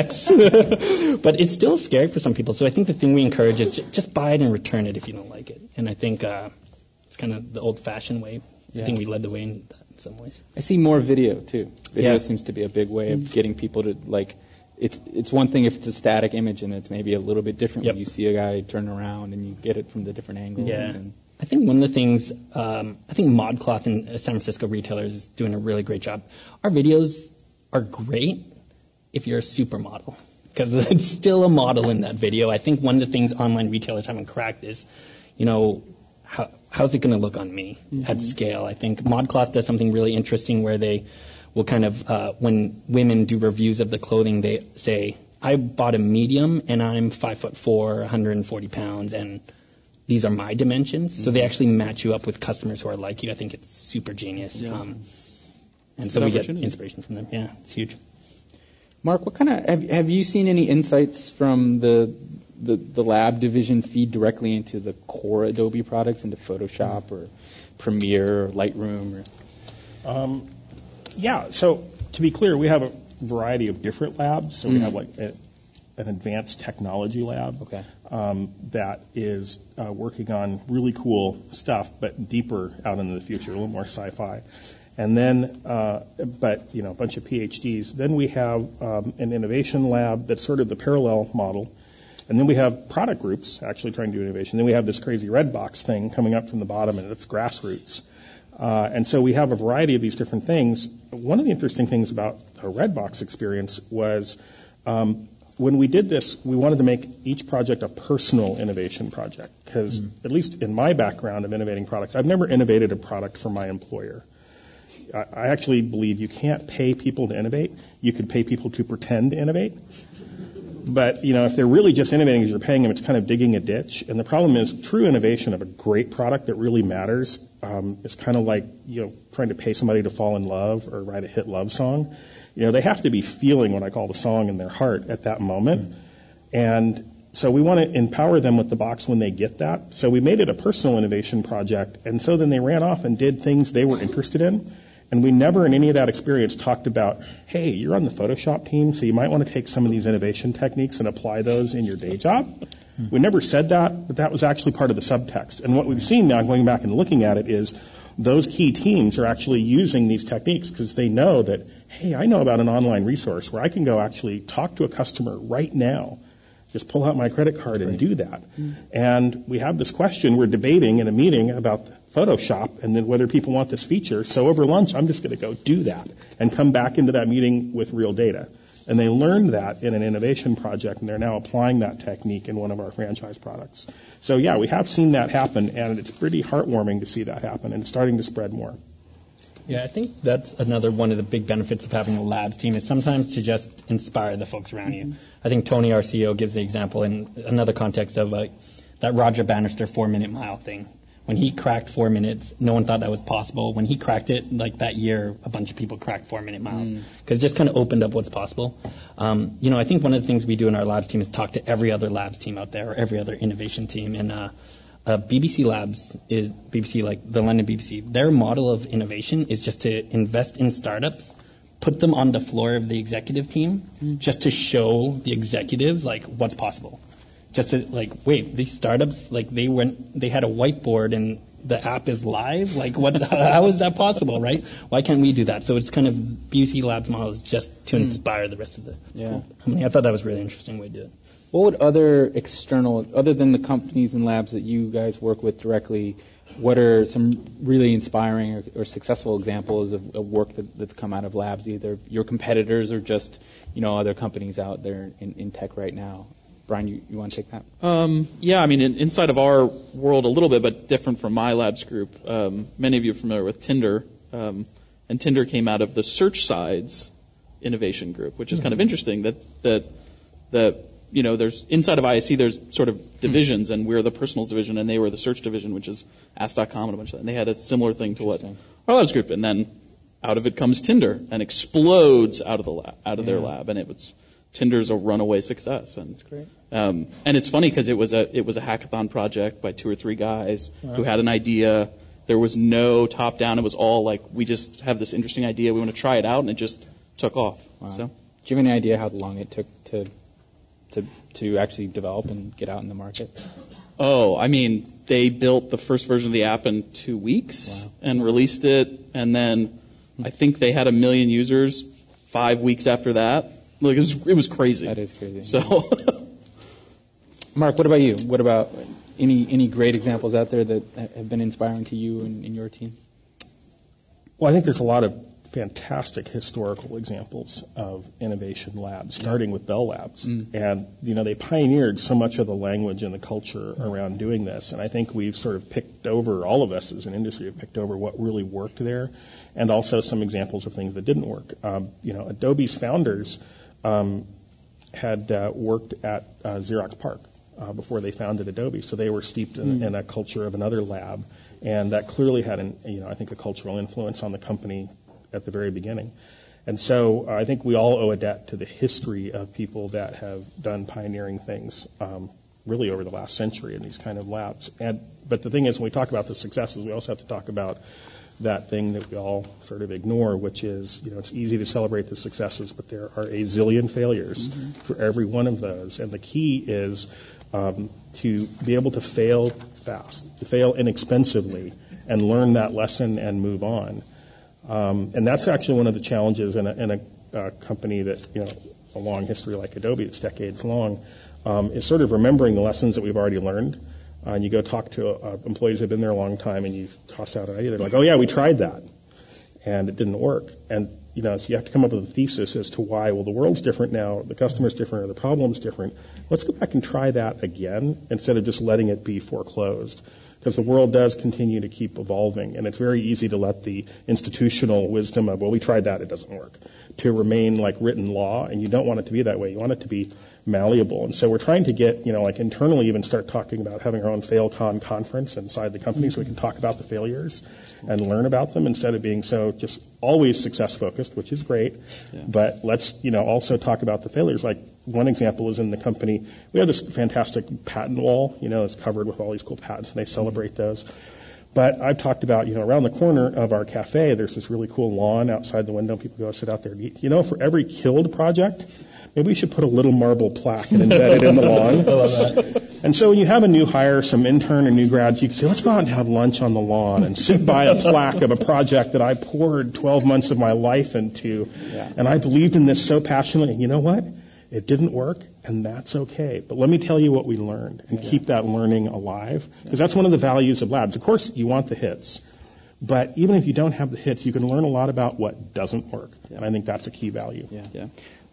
Backpacks. But it's still scary for some people. So I think the thing we encourage is j- just buy it and return it if you don't like it. And I think uh, it's kind of the old-fashioned way. Yeah. I think we led the way in that in some ways. I see more video, too. Video yeah. seems to be a big way of getting people to, like, it's it's one thing if it's a static image, and it's maybe a little bit different yep. when you see a guy turn around and you get it from the different angles. Yeah. And I think one of the things, um, I think ModCloth and uh, San Francisco retailers is doing a really great job. Our videos are great if you're a supermodel, because it's still a model in that video. I think one of the things online retailers haven't cracked is, you know, how, how's it going to look on me mm-hmm. at scale? I think ModCloth does something really interesting where they will kind of, uh, when women do reviews of the clothing, they say, I bought a medium and I'm five foot four, one hundred forty pounds, and these are my dimensions. Mm-hmm. So they actually match you up with customers who are like you. I think it's super genius. Yeah. Um, and so we get inspiration from them. Yeah, it's huge. Mark, what kind of have, have you seen any insights from the, the the lab division feed directly into the core Adobe products, into Photoshop or Premiere or Lightroom? Or? Um, yeah. So to be clear, we have a variety of different labs. So mm-hmm. we have like a, an advanced technology lab okay. um, that is uh, working on really cool stuff, but deeper out into the future, a little more sci-fi. And then, uh, but, you know, a bunch of PhDs. Then we have um, an innovation lab that's sort of the parallel model. And then we have product groups actually trying to do innovation. Then we have this crazy red box thing coming up from the bottom, and it's grassroots. Uh, and so we have a variety of these different things. One of the interesting things about our red box experience was um, when we did this, we wanted to make each project a personal innovation project. Because mm-hmm. at least in my background of innovating products, I've never innovated a product for my employer. I actually believe you can't pay people to innovate. You could pay people to pretend to innovate. But, you know, if they're really just innovating because you're paying them, it's kind of digging a ditch. And the problem is true innovation of a great product that really matters um, is kind of like, you know, trying to pay somebody to fall in love or write a hit love song. You know, they have to be feeling what I call the song in their heart at that moment. And so we want to empower them with the box when they get that. So we made it a personal innovation project. And so then they ran off and did things they were interested in. And we never in any of that experience talked about, hey, you're on the Photoshop team, so you might want to take some of these innovation techniques and apply those in your day job. Mm-hmm. We never said that, but that was actually part of the subtext. And what we've seen now, going back and looking at it, is those key teams are actually using these techniques because they know that, hey, I know about an online resource where I can go actually talk to a customer right now. Just pull out my credit card and do that. Mm-hmm. And we have this question we're debating in a meeting about Photoshop and then whether people want this feature. So over lunch, I'm just going to go do that and come back into that meeting with real data. And they learned that in an innovation project, and they're now applying that technique in one of our franchise products. So, yeah, we have seen that happen, and it's pretty heartwarming to see that happen, and it's starting to spread more. Yeah, I think that's another one of the big benefits of having a labs team is sometimes to just inspire the folks around you. I think Tony, our C E O, gives the example in another context of uh, that Roger Bannister four-minute mile thing. When he cracked four minutes, no one thought that was possible. When he cracked it, like that year, a bunch of people cracked four-minute miles because mm. it just kind of opened up what's possible. Um, you know, I think one of the things we do in our labs team is talk to every other labs team out there or every other innovation team. And uh, uh, B B C Labs is B B C, like the London B B C. Their model of innovation is just to invest in startups, put them on the floor of the executive team, mm. just to show the executives like what's possible. Just to like, wait, these startups, like they went, they had a whiteboard and the app is live. Like, what? How is that possible, right? Why can't we do that? So it's kind of B B C Labs model is just to mm. inspire the rest of the. Yeah. Cool. I mean, I thought that was a really interesting way to do it. What would other external, other than the companies and labs that you guys work with directly, what are some really inspiring or, or successful examples of, of work that, that's come out of labs, either your competitors or just, you know, other companies out there in, in tech right now? Brian, you, you want to take that? Um, yeah, I mean, in, inside of our world a little bit, but different from my labs group. Um, many of you are familiar with Tinder, um, and Tinder came out of the Search Sides innovation group, which is mm-hmm. kind of interesting that that that you know, there's inside of I A C there's sort of divisions, and we're the personals division, and they were the search division, which is Ask dot com and a bunch of that. And they had a similar thing to what our labs group, and then out of it comes Tinder and explodes out of the lab, out of yeah. their lab, and it was. Tinder's a runaway success, and That's great. Um, and it's funny because it was a it was a hackathon project by two or three guys wow. who had an idea. There was no top down. It was all like, we just have this interesting idea. We want to try it out, and it just took off. Wow. So, do you have any idea how long it took to to to actually develop and get out in the market? Oh, I mean, they built the first version of the app in two weeks wow. and released it, and then I think they had a million users five weeks after that. Like it was, it was crazy. That is crazy. So, Mark, what about you? What about any any great examples out there that have been inspiring to you and, and your team? Well, I think there's a lot of fantastic historical examples of innovation labs, starting with Bell Labs. Mm. And, you know, they pioneered so much of the language and the culture around doing this. And I think we've sort of picked over, all of us as an industry have picked over what really worked there, and also some examples of things that didn't work. Um, you know, Adobe's founders Um, had uh, worked at uh, Xerox PARC uh, before they founded Adobe, so they were steeped in, mm. in a culture of another lab, and that clearly had, an, you know, I think, a cultural influence on the company at the very beginning. And so uh, I think we all owe a debt to the history of people that have done pioneering things, um, really over the last century in these kind of labs. And but the thing is, when we talk about the successes, we also have to talk about that thing that we all sort of ignore, which is, you know, it's easy to celebrate the successes, but there are a zillion failures mm-hmm. for every one of those. And the key is um, to be able to fail fast, to fail inexpensively, and learn that lesson and move on. Um, and that's actually one of the challenges in a, in a uh, company that, you know, a long history like Adobe that's decades long, um, is sort of remembering the lessons that we've already learned. Uh, and you go talk to uh, employees that have been there a long time, and you toss out an idea. They're like, oh, yeah, we tried that, and it didn't work. And, you know, so you have to come up with a thesis as to why. Well, the world's different now, the customer's different, or the problem's different. Let's go back and try that again instead of just letting it be foreclosed. Because the world does continue to keep evolving, and it's very easy to let the institutional wisdom of, well, we tried that, it doesn't work, to remain like written law, and you don't want it to be that way. You want it to be malleable. And so we're trying to get, you know, like internally even start talking about having our own FailCon conference inside the company so we can talk about the failures and learn about them instead of being so just always success focused, which is great. Yeah. But let's, you know, also talk about the failures. Like one example is in the company, we have this fantastic patent wall, you know, it's covered with all these cool patents, and they celebrate those. But I've talked about, you know, around the corner of our cafe, there's this really cool lawn outside the window. People go sit out there and eat. You know, for every killed project, maybe we should put a little marble plaque and embed it in the lawn. I love that. And so when you have a new hire, some intern or new grads, you can say, let's go out and have lunch on the lawn and sit by a plaque of a project that I poured twelve months of my life into. Yeah. And I believed in this so passionately. And you know what? It didn't work, and that's okay. But let me tell you what we learned, and yeah. keep that learning alive, because that's one of the values of labs. Of course, you want the hits, but even if you don't have the hits, you can learn a lot about what doesn't work, yeah. and I think that's a key value. Yeah. yeah.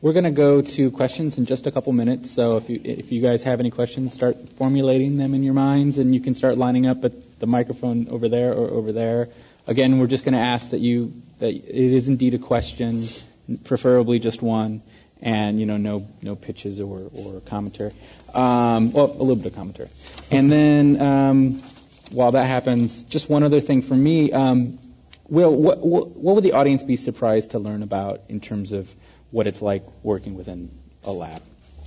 we're going to go to questions in just a couple minutes. So if you if you guys have any questions, start formulating them in your minds, and you can start lining up at the microphone over there or over there. Again, we're just going to ask that you that it is indeed a question, preferably just one, and you know no no pitches or or commentary. Um, well, a little bit of commentary, and then um, while that happens, just one other thing for me. Um, Will, what, what, what would the audience be surprised to learn about in terms of what it's like working within a lab?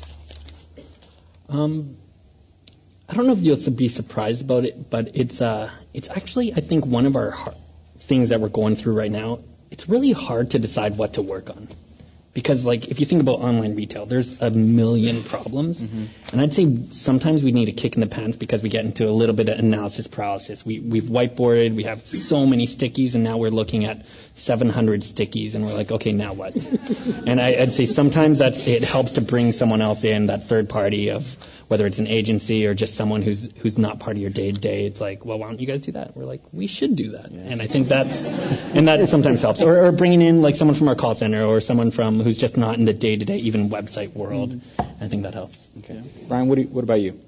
Um, I don't know if you'll be surprised about it, but it's uh, it's actually, I think, one of our hard things that we're going through right now. It's really hard to decide what to work on. Because, like, if you think about online retail, there's a million problems. Mm-hmm. And I'd say sometimes we need a kick in the pants because we get into a little bit of analysis paralysis. We, we've whiteboarded, we have so many stickies, and now we're looking at seven hundred stickies, and we're like, okay, now what? And I, I'd say sometimes that's, it helps to bring someone else in, that third party of whether it's an agency or just someone who's who's not part of your day-to-day. It's like, well, why don't you guys do that? We're like, we should do that. Yeah. And I think that's, and that sometimes helps. Or, or bringing in like someone from our call center or someone from who's just not in the day-to-day, even website world. Mm-hmm. I think that helps. Okay. Ryan, what, do you, what about you?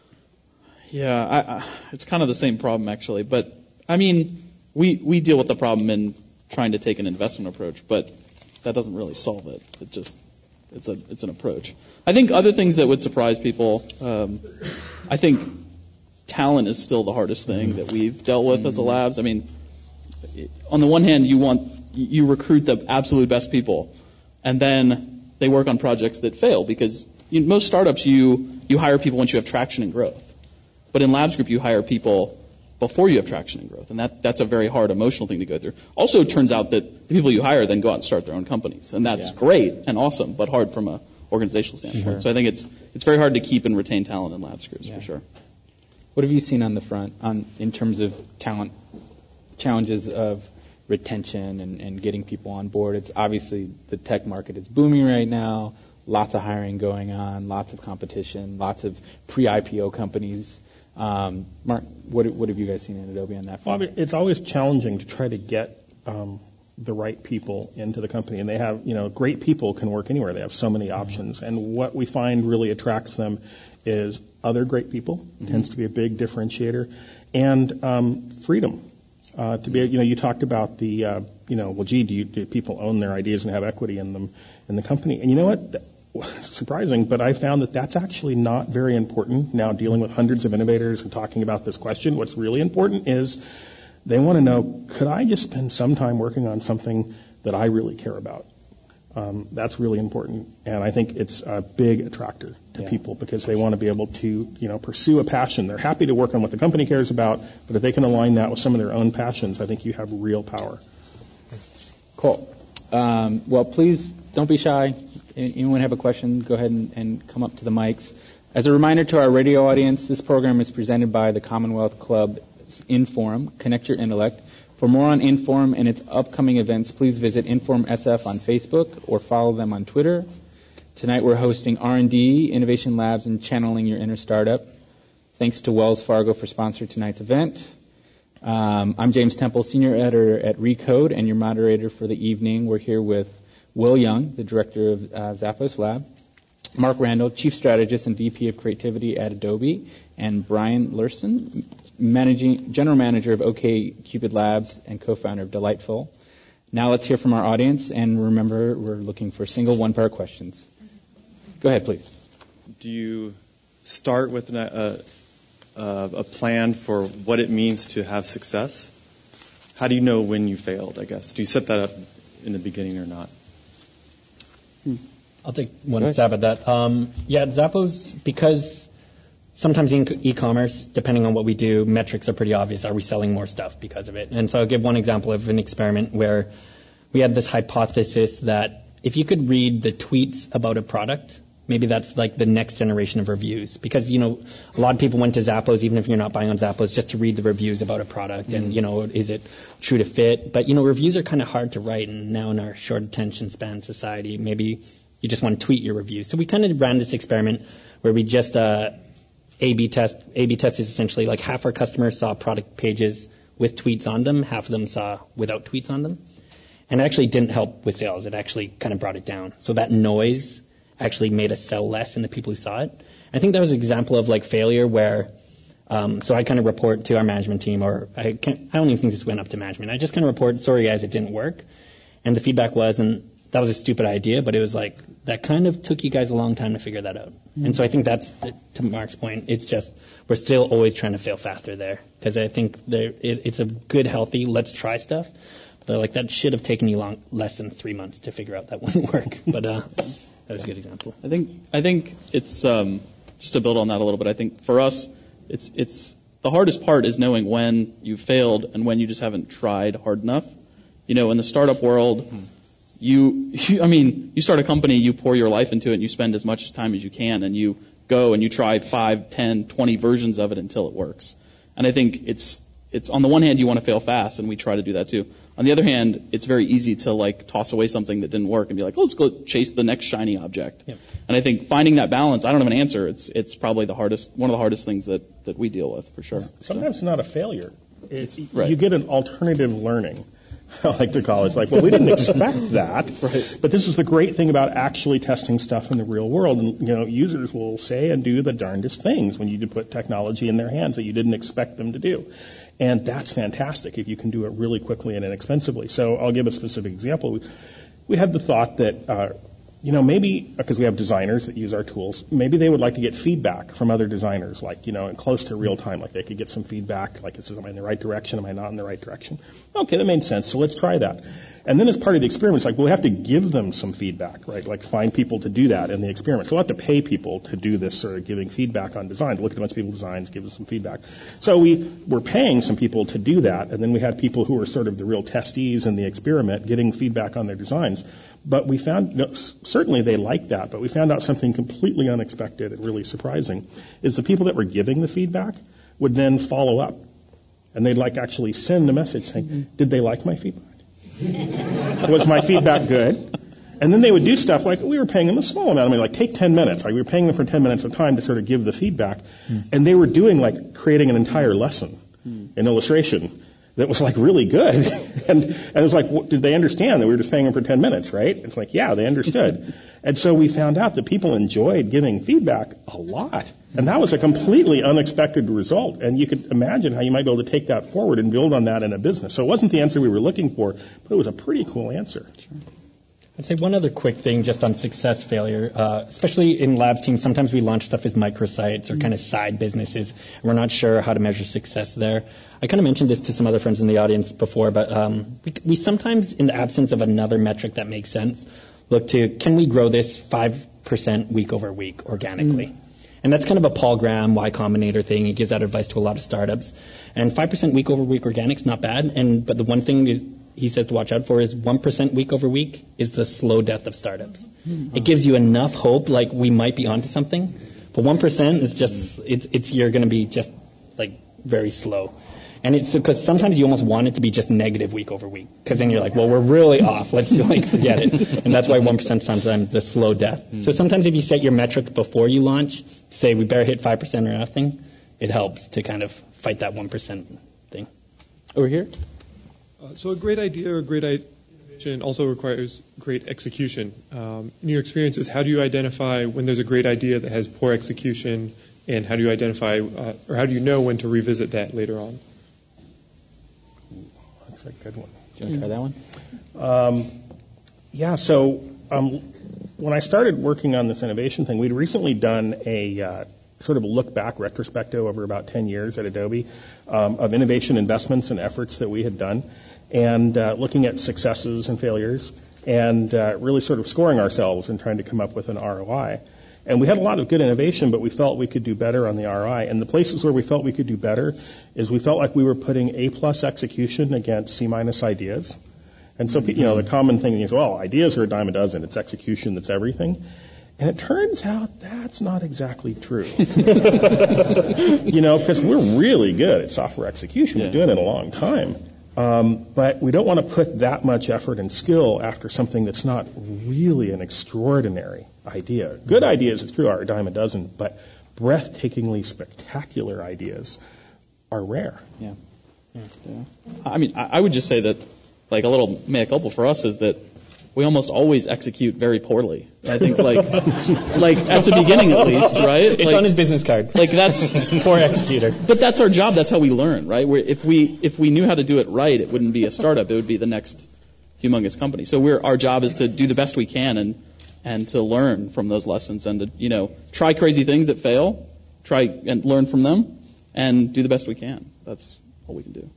Yeah, I, I, it's kind of the same problem actually. But I mean, we we deal with the problem in trying to take an investment approach, but that doesn't really solve it. It just It's a it's an approach. I think other things that would surprise people. Um, I think talent is still the hardest thing that we've dealt with as a labs. I mean, on the one hand, you want you recruit the absolute best people, and then they work on projects that fail because you, most startups you you hire people once you have traction and growth, but in Labs Group you hire people before you have traction and growth, and that that's a very hard emotional thing to go through. Also, it turns out that the people you hire then go out and start their own companies, and that's yeah. great and awesome, but hard from a organizational standpoint. Sure. So I think it's it's very hard to keep and retain talent in Labs Groups yeah. for sure. What have you seen on the front on in terms of talent challenges of retention and, and getting people on board? It's obviously the tech market is booming right now. Lots of hiring going on, lots of competition, lots of pre-I P O companies. Um, Mark, what, what have you guys seen in Adobe on that front? Well, I mean, it's always challenging to try to get um, the right people into the company. And they have, you know, great people can work anywhere. They have so many options. Mm-hmm. And what we find really attracts them is other great people, mm-hmm. tends to be a big differentiator, and um, freedom. Uh, to be, you know, you talked about the, uh, you know, well, gee, do, you, do people own their ideas and have equity in them in the company? And you know what? Surprising, but I found that that's actually not very important now dealing with hundreds of innovators and talking about this question. What's really important is they want to know, could I just spend some time working on something that I really care about? Um, that's really important, and I think it's a big attractor to yeah. people because they want to be able to, you know, pursue a passion. They're happy to work on what the company cares about, but if they can align that with some of their own passions, I think you have real power. Cool. Um, well, please don't be shy. Anyone have a question, go ahead and, and come up to the mics. As a reminder to our radio audience, this program is presented by the Commonwealth Club Inforum, Connect Your Intellect. For more on Inforum and its upcoming events, please visit Inforum S F on Facebook or follow them on Twitter. Tonight we're hosting R and D, Innovation Labs, and Channeling Your Inner Startup. Thanks to Wells Fargo for sponsoring tonight's event. Um, I'm James Temple, Senior Editor at Recode, and your moderator for the evening. We're here with Will Young, the Director of uh, Zappos Lab, Mark Randall, Chief Strategist and V P of Creativity at Adobe, and Brian Lerson, Managing General Manager of OkCupid Labs and co-founder of Delightful. Now let's hear from our audience, and remember, we're looking for single one-part questions. Go ahead, please. Do you start with an, a, a, a plan for what it means to have success? How do you know when you failed, I guess? Do you set that up in the beginning or not? I'll take one stab at that. Um, yeah, at Zappos, because sometimes in e-commerce, depending on what we do, metrics are pretty obvious. Are we selling more stuff because of it? And so I'll give one example of an experiment where we had this hypothesis that if you could read the tweets about a product, maybe that's like the next generation of reviews. Because, you know, a lot of people went to Zappos, even if you're not buying on Zappos, just to read the reviews about a product. Mm-hmm. And, you know, is it true to fit? But, you know, reviews are kind of hard to write. And now in our short attention span society, maybe you just want to tweet your reviews. So we kind of ran this experiment where we just uh, A-B test. A-B test is essentially like half our customers saw product pages with tweets on them, half of them saw without tweets on them. And it actually didn't help with sales. It actually kind of brought it down. So that noise actually made us sell less in the people who saw it. I think that was an example of like failure where, um, so I kind of report to our management team, or I can't, I don't even think this went up to management. I just kind of report, sorry guys, it didn't work. And the feedback was, and that was a stupid idea, but it was like, that kind of took you guys a long time to figure that out. Mm-hmm. And so I think that's, to Mark's point, it's just, we're still always trying to fail faster there. Because I think there, it, it's a good, healthy, let's try stuff. But like, that should have taken you long, less than three months to figure out that wouldn't work. But uh, that was a good example. I think, I think it's, um, just to build on that a little bit, I think for us, it's, it's, the hardest part is knowing when you failed and when you just haven't tried hard enough. You know, in the startup world, mm-hmm. You, you, I mean, you start a company, you pour your life into it, and you spend as much time as you can, and you go and you try five, ten, twenty versions of it until it works. And I think it's, it's on the one hand, you want to fail fast, and we try to do that too. On the other hand, it's very easy to like toss away something that didn't work and be like, oh, let's go chase the next shiny object. Yeah. And I think finding that balance, I don't have an answer. It's, it's probably the hardest, one of the hardest things that, that we deal with for sure. Sometimes so. It's not a failure. It's, right. You get an alternative learning. I like to call it, like, well, we didn't expect that. Right. But this is the great thing about actually testing stuff in the real world. And, you know, users will say and do the darndest things when you put technology in their hands that you didn't expect them to do. And that's fantastic if you can do it really quickly and inexpensively. So I'll give a specific example. We, we had the thought that, uh, you know, maybe, because we have designers that use our tools, maybe they would like to get feedback from other designers, like, you know, close to real time, like they could get some feedback, like it says, am I in the right direction, am I not in the right direction? Okay, that made sense, so let's try that. And then as part of the experiment, it's like, well, we have to give them some feedback, right? Like find people to do that in the experiment. So we'll have to pay people to do this sort of giving feedback on design, to look at a bunch of people's designs, give them some feedback. So we were paying some people to do that, and then we had people who were sort of the real testees in the experiment getting feedback on their designs. But we found, no, certainly they liked that, but we found out something completely unexpected and really surprising, is the people that were giving the feedback would then follow up. And they'd like actually send a message saying, mm-hmm. did they like my feedback? Was my feedback good? And then they would do stuff like, we were paying them a small amount of money, like take ten minutes. Like we were paying them for ten minutes of time to sort of give the feedback. Mm-hmm. And they were doing like creating an entire lesson, mm-hmm. an illustration that was like really good. and, and it was like, what, did they understand that we were just paying them for ten minutes, right? It's like, yeah, they understood. And so we found out that people enjoyed giving feedback a lot. And that was a completely unexpected result. And you could imagine how you might be able to take that forward and build on that in a business. So it wasn't the answer we were looking for, but it was a pretty cool answer. Sure. I'd say one other quick thing just on success failure, uh, especially in labs teams, sometimes we launch stuff as microsites or kind of side businesses. And we're not sure how to measure success there. I kind of mentioned this to some other friends in the audience before, but um, we, we sometimes, in the absence of another metric that makes sense, look to, can we grow this five percent week over week organically? Mm. And that's kind of a Paul Graham Y Combinator thing. He gives that advice to a lot of startups. And five percent week over week organic's not bad. And but the one thing is, he says to watch out for is one percent week over week is the slow death of startups. Mm. It gives you enough hope, like we might be onto something. But one percent is just, it's, it's you're going to be just like very slow. And it's because sometimes you almost want it to be just negative week over week. Because then you're like, well, we're really off. Let's like forget it. And that's why one percent sometimes the slow death. Mm. So sometimes if you set your metrics before you launch, say we better hit five percent or nothing, it helps to kind of fight that one percent thing. Over here. Uh, so a great idea or a great innovation also requires great execution. Um, in your experiences, how do you identify when there's a great idea that has poor execution, and how do you identify, uh, or how do you know when to revisit that later on? That's a good one. Do you want to try that one? Um, yeah, so um, when I started working on this innovation thing, we'd recently done a uh, sort of a look back retrospective over about ten years at Adobe um, of innovation investments and efforts that we had done, and uh, looking at successes and failures, and uh, really sort of scoring ourselves and trying to come up with an R O I. And we had a lot of good innovation, but we felt we could do better on the R O I. And the places where we felt we could do better is we felt like we were putting A-plus execution against C-minus ideas. And so, you know, the common thing is, well, ideas are a dime a dozen. It's execution that's everything. And it turns out that's not exactly true. You know, because we're really good at software execution. Yeah. We're doing it a long time. Um, but we don't want to put that much effort and skill after something that's not really an extraordinary idea. Good ideas, it's true, are a dime a dozen, but breathtakingly spectacular ideas are rare. Yeah. yeah. yeah. I mean, I, I would just say that like a little mea culpa for us is that we almost always execute very poorly. I think, like, like at the beginning at least, right? It's like, on his business card. Like that's poor executor. But that's our job. That's how we learn, right? Where if we if we knew how to do it right, it wouldn't be a startup. It would be the next humongous company. So we're our job is to do the best we can and and to learn from those lessons and to you know try crazy things that fail, try and learn from them, and do the best we can. That's all we can do.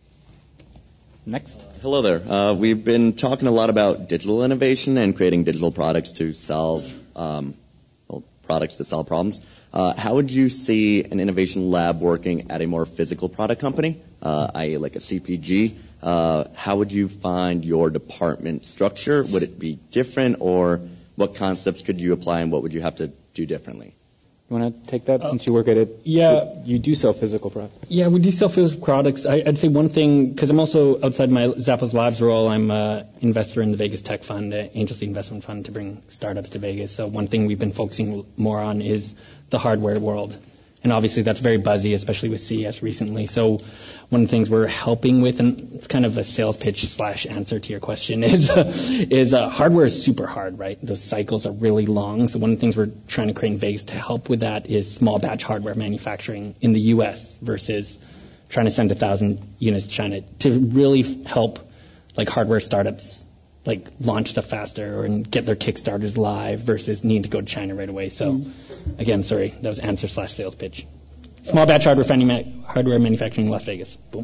Next. Hello there. Uh, we've been talking a lot about digital innovation and creating digital products to solve um, well, products to solve problems. Uh, how would you see an innovation lab working at a more physical product company, uh, that is like a C P G? Uh, how would you find your department structure? Would it be different, or what concepts could you apply, and what would you have to do differently? You want to take that since you work at it? Yeah. You do sell physical products. Yeah, we do sell physical products. I, I'd say one thing, because I'm also outside my Zappos Labs role, I'm an investor in the Vegas Tech Fund, an angel seed investment fund to bring startups to Vegas. So one thing we've been focusing more on is the hardware world. And obviously that's very buzzy, especially with C E S recently. So one of the things we're helping with, and it's kind of a sales pitch slash answer to your question, is uh, is uh, hardware is super hard, right? Those cycles are really long. So one of the things we're trying to create in Vegas to help with that is small batch hardware manufacturing in the U S versus trying to send a thousand units to China to really help like hardware startups like launch stuff faster and get their Kickstarters live versus needing to go to China right away. So again, sorry, that was answer slash sales pitch. Small batch hardware, fanu- hardware manufacturing in Las Vegas. Boom.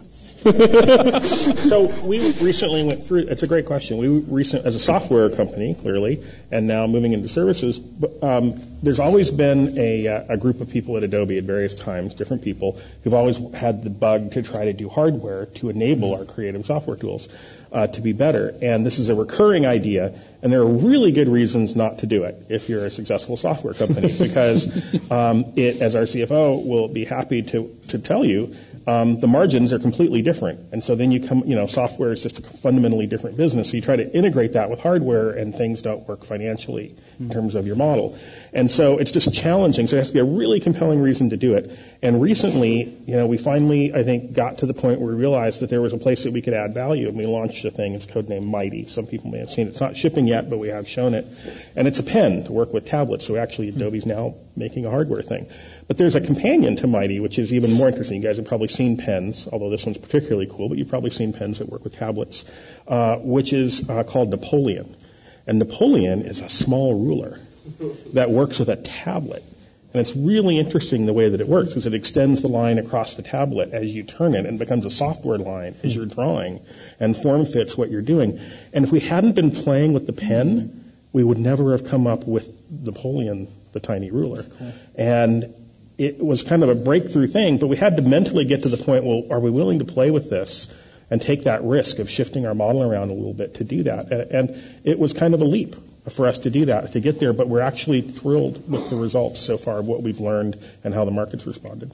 So we recently went through, it's a great question. We recent, as a software company, clearly, and now moving into services, but, um, there's always been a, a group of people at Adobe at various times, different people, who've always had the bug to try to do hardware to enable our creative software tools uh, to be better. And this is a recurring idea, and there are really good reasons not to do it if you're a successful software company, because um, it, as our C F O will be happy to, to tell you, um, the margins are completely different. And so then you come, you know, software is just a fundamentally different business. So you try to integrate that with hardware, and things don't work financially in terms of your model. And so it's just challenging. So it has to be a really compelling reason to do it. And recently, you know, we finally, I think, got to the point where we realized that there was a place that we could add value, and we launched a thing. It's codenamed Mighty. Some people may have seen it. It's not shipping yet, but we have shown it. And it's a pen to work with tablets. So actually, Adobe's now making a hardware thing. But there's a companion to Mighty, which is even more interesting. You guys have probably seen pens, although this one's particularly cool, but you've probably seen pens that work with tablets, uh, which is uh, called Napoleon. And Napoleon is a small ruler that works with a tablet. And it's really interesting the way that it works, because it extends the line across the tablet as you turn it and becomes a software line as you're drawing and form fits what you're doing. And if we hadn't been playing with the pen, we would never have come up with Napoleon, the tiny ruler. Cool. And it was kind of a breakthrough thing, but we had to mentally get to the point, well, are we willing to play with this and take that risk of shifting our model around a little bit to do that? And it was kind of a leap for us to do that, to get there, but we're actually thrilled with the results so far of what we've learned and how the market's responded.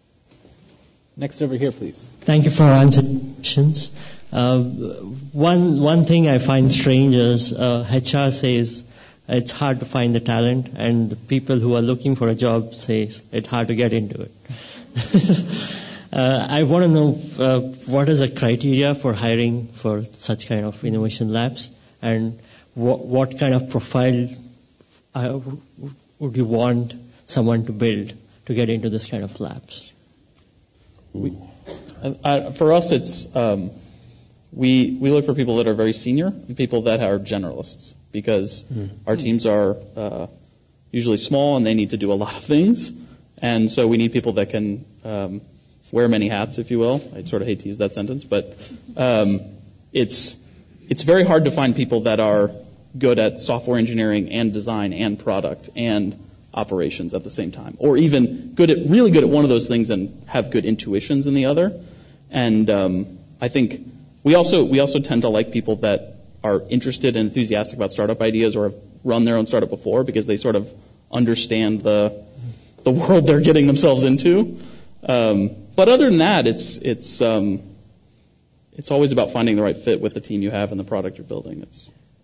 Next over here, please. Thank you for answering questions. Uh, one one thing I find strange is uh, H R says it's hard to find the talent, and the people who are looking for a job says it's hard to get into it. uh, I want to know uh, what is the criteria for hiring for such kind of innovation labs, and what, what kind of profile uh, would you want someone to build to get into this kind of labs? We, uh, for us, it's um, we we look for people that are very senior and people that are generalists, because mm-hmm. our teams are uh, usually small and they need to do a lot of things, and so we need people that can um, wear many hats, if you will. I sort of hate to use that sentence, but um, it's it's very hard to find people that are good at software engineering and design and product and operations at the same time, or even good at really good at one of those things and have good intuitions in the other. And um, I think we also we also tend to like people that are interested and enthusiastic about startup ideas or have run their own startup before, because they sort of understand the the world they're getting themselves into. Um, but other than that, it's it's um, it's always about finding the right fit with the team you have and the product you're building. It's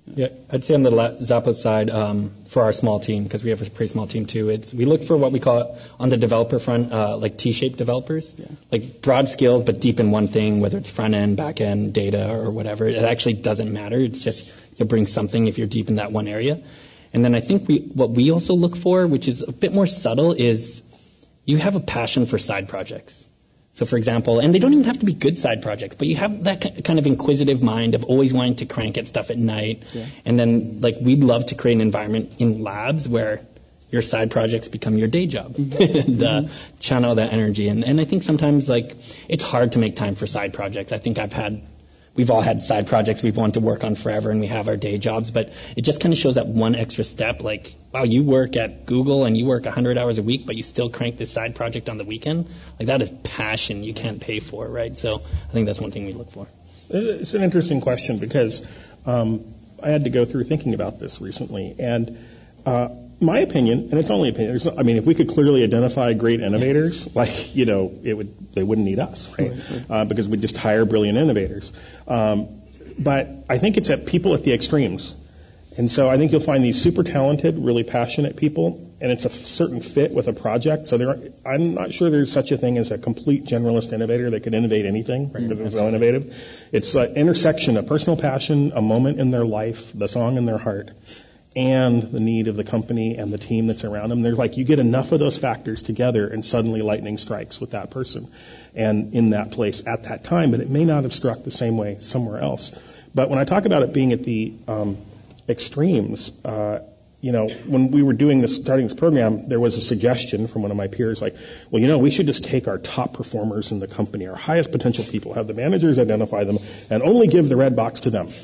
Yeah, I'd say on the La- Zappos side, um, for our small team, because we have a pretty small team too, it's we look for what we call on the developer front, uh, like T-shaped developers, yeah. like broad skills but deep in one thing, whether it's front end, back end, data, or whatever. It actually doesn't matter. It's just you'll bring something if you're deep in that one area. And then I think we what we also look for, which is a bit more subtle, is you have a passion for side projects. So, for example, and they don't even have to be good side projects, but you have that kind of inquisitive mind of always wanting to crank at stuff at night. Yeah. And then, like, we'd love to create an environment in labs where your side projects become your day job, and uh, channel that energy. And, and I think sometimes, like, it's hard to make time for side projects. I think I've had, we've all had side projects we've wanted to work on forever, and we have our day jobs, but it just kind of shows that one extra step, like, wow, you work at Google and you work one hundred hours a week, but you still crank this side project on the weekend. Like, that is passion you can't pay for, right? So I think that's one thing we look for. It's an interesting question because um, I had to go through thinking about this recently. And uh, my opinion, and it's only opinion, no, I mean, if we could clearly identify great innovators, like, you know, it would they wouldn't need us, right? right, right. Uh, because we'd just hire brilliant innovators. Um, but I think it's at people at the extremes. And so I think you'll find these super talented, really passionate people, and it's a certain fit with a project. So there, are, I'm not sure there's such a thing as a complete generalist innovator that could innovate anything, right, because it's so innovative. It's an intersection of personal passion, a moment in their life, the song in their heart, and the need of the company and the team that's around them. They're like, you get enough of those factors together, and suddenly lightning strikes with that person and in that place at that time. But it may not have struck the same way somewhere else. But when I talk about it being at the um, extremes, uh, you know, when we were doing this, starting this program, there was a suggestion from one of my peers, like, well, you know, we should just take our top performers in the company, our highest potential people, have the managers identify them, and only give the red box to them.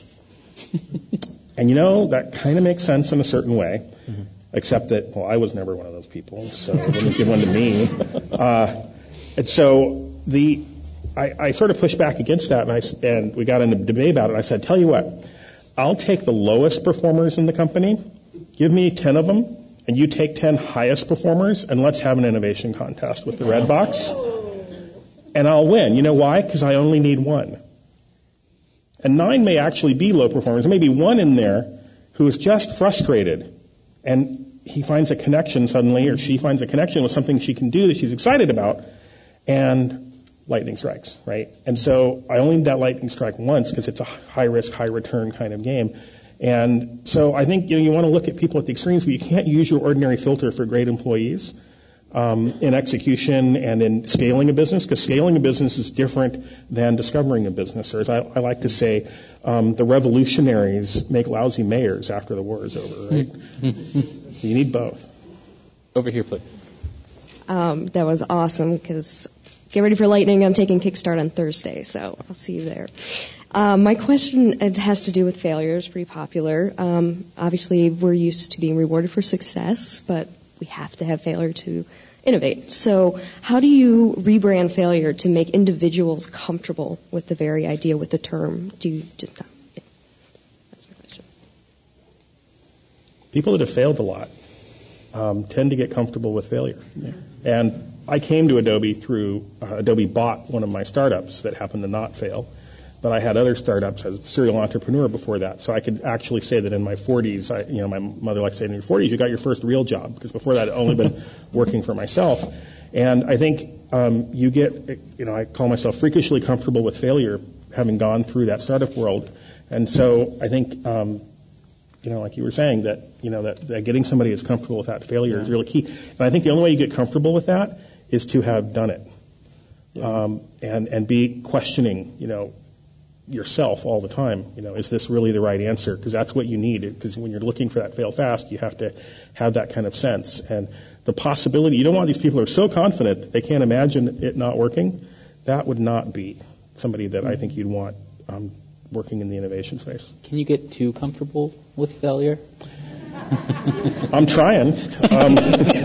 And, you know, that kind of makes sense in a certain way, mm-hmm. except that, well, I was never one of those people, so I wouldn't give one to me. Uh, and so the I, I sort of pushed back against that, and, I, and we got in a debate about it. And I said, tell you what, I'll take the lowest performers in the company, give me ten of them, and you take ten highest performers, and let's have an innovation contest with the red box, and I'll win. You know why? Because I only need one. And nine may actually be low performers. There may be one in there who is just frustrated, and he finds a connection suddenly, or she finds a connection with something she can do that she's excited about, and lightning strikes, right? And so I only need that lightning strike once because it's a high risk, high return kind of game. And so I think, you know, you want to look at people at the extremes, but you can't use your ordinary filter for great employees um, in execution and in scaling a business, because scaling a business is different than discovering a business. Or as I, I like to say, um, the revolutionaries make lousy mayors after the war is over, right? You need both. Over here, please. Um, that was awesome, because get ready for lightning. I'm taking Kickstart on Thursday, so I'll see you there. Um, my question it has to do with failure. It's pretty popular. Um, obviously, we're used to being rewarded for success, but we have to have failure to innovate. So how do you rebrand failure to make individuals comfortable with the very idea, with the term? Do you just yeah. That's my question. People that have failed a lot um, tend to get comfortable with failure. Yeah. And I came to Adobe through, uh, Adobe bought one of my startups that happened to not fail. But I had other startups as a serial entrepreneur before that. So I could actually say that in my forties, I, you know, my mother likes to say in your forties, you got your first real job, because before that I'd only been working for myself. And I think um, you get, you know, I call myself freakishly comfortable with failure, having gone through that startup world. And so I think, um, you know, like you were saying, that, you know, that, that getting somebody who's comfortable with that failure yeah. is really key. And I think the only way you get comfortable with that is to have done it, yeah. um, and and be questioning, you know, yourself all the time. You know, is this really the right answer? Because that's what you need. Because when you're looking for that fail fast, you have to have that kind of sense. And the possibility, you don't want these people who are so confident that they can't imagine it not working. That would not be somebody that I think you'd want um, working in the innovation space. Can you get too comfortable with failure? I'm trying. Um,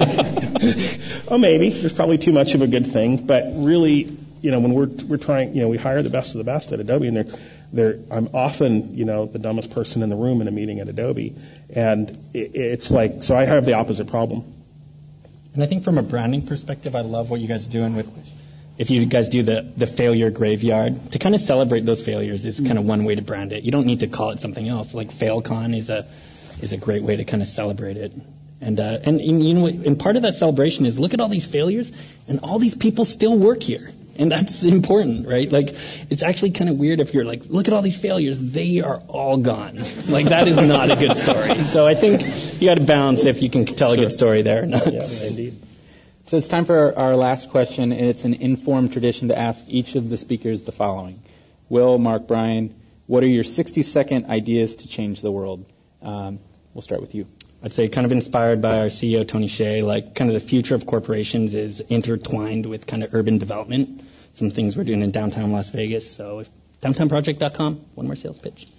oh, maybe. There's probably too much of a good thing. But really, you know, when we're we're trying, you know, we hire the best of the best at Adobe, and they're, they're, I'm often, you know, the dumbest person in the room in a meeting at Adobe. And it, it's like, so I have the opposite problem. And I think from a branding perspective, I love what you guys are doing with if you guys do the, the failure graveyard, to kind of celebrate those failures is kind of one way to brand it. You don't need to call it something else. Like FailCon is a is a great way to kind of celebrate it. And, uh, and, and you know, and part of that celebration is look at all these failures, and all these people still work here. And that's important, right? Like, it's actually kind of weird if you're like, look at all these failures, they are all gone. Like, that is not a good story. So I think you got to balance if you can tell a good story there or not. Yeah, indeed. So it's time for our, our last question, and it's an informed tradition to ask each of the speakers the following. Will, Mark, Brian, what are your sixty-second ideas to change the world? Um, we'll start with you. I'd say kind of inspired by our C E O, Tony Hsieh, like kind of the future of corporations is intertwined with kind of urban development. Some things we're doing in downtown Las Vegas. So if downtown project dot com, one more sales pitch.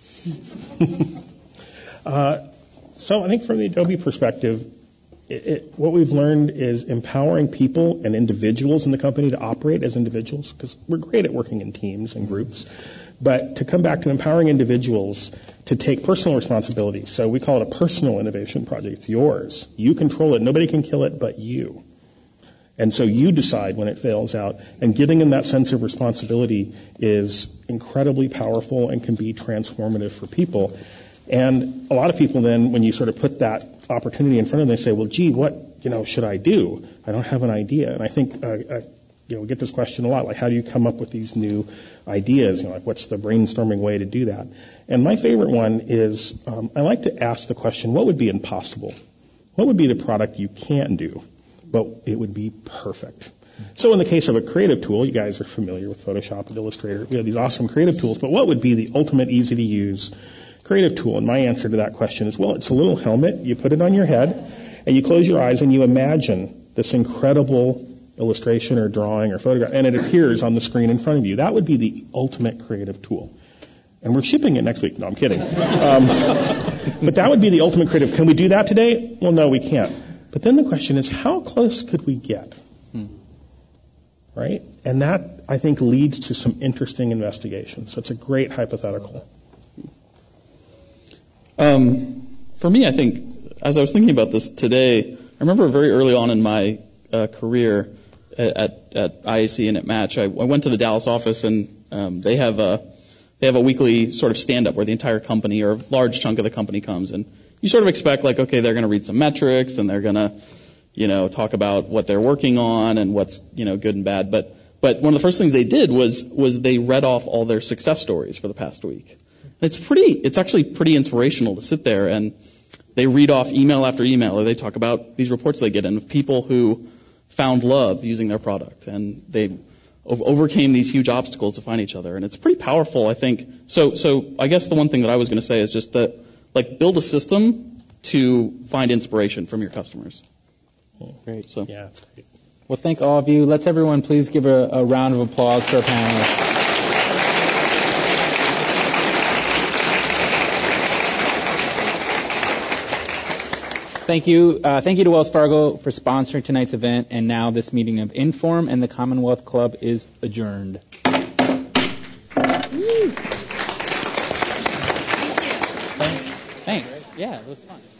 uh, so I think from the Adobe perspective, it, it, what we've learned is empowering people and individuals in the company to operate as individuals, because we're great at working in teams and groups. But to come back to empowering individuals to take personal responsibility. So we call it a personal innovation project. It's yours. You control it. Nobody can kill it but you. And so you decide when it fails out. And giving them that sense of responsibility is incredibly powerful and can be transformative for people. And a lot of people then, when you sort of put that opportunity in front of them, they say, well, gee, what, you know, should I do? I don't have an idea. And I think, uh, uh, you know, we get this question a lot, like, how do you come up with these new ideas? You know, like, what's the brainstorming way to do that? And my favorite one is, um, I like to ask the question, what would be impossible? What would be the product you can't do, but it would be perfect? So in the case of a creative tool, you guys are familiar with Photoshop and Illustrator. We have these awesome creative tools, but what would be the ultimate easy to use creative tool? And my answer to that question is, well, it's a little helmet. You put it on your head, and you close your eyes, and you imagine this incredible illustration or drawing or photograph, and it appears on the screen in front of you. That would be the ultimate creative tool. And we're shipping it next week. No, I'm kidding. Um, but that would be the ultimate creative. Can we do that today? Well, no, we can't. But then the question is, how close could we get? Hmm. Right? And that, I think, leads to some interesting investigation. So it's a great hypothetical. Um, for me, I think, as I was thinking about this today, I remember very early on in my uh, career at, at I A C and at Match, I, I went to the Dallas office, and um, they have a they have a weekly sort of stand-up where the entire company or a large chunk of the company comes, and you sort of expect, like, okay, they're going to read some metrics, and they're going to, you know, talk about what they're working on and what's, you know, good and bad. But but one of the first things they did was was they read off all their success stories for the past week. It's pretty. It's actually pretty inspirational to sit there and they read off email after email, or they talk about these reports they get in of people who found love using their product, and they overcame these huge obstacles to find each other. And it's pretty powerful, I think. So, so I guess the one thing that I was going to say is just that, like, build a system to find inspiration from your customers. Great. So, yeah, that's great. Well, thank all of you. Let's everyone please give a, a round of applause for our panelists. Thank you. Uh, thank you to Wells Fargo for sponsoring tonight's event. And now this meeting of Inform and the Commonwealth Club is adjourned. Thank you. Thanks. Thanks. Yeah, it was fun.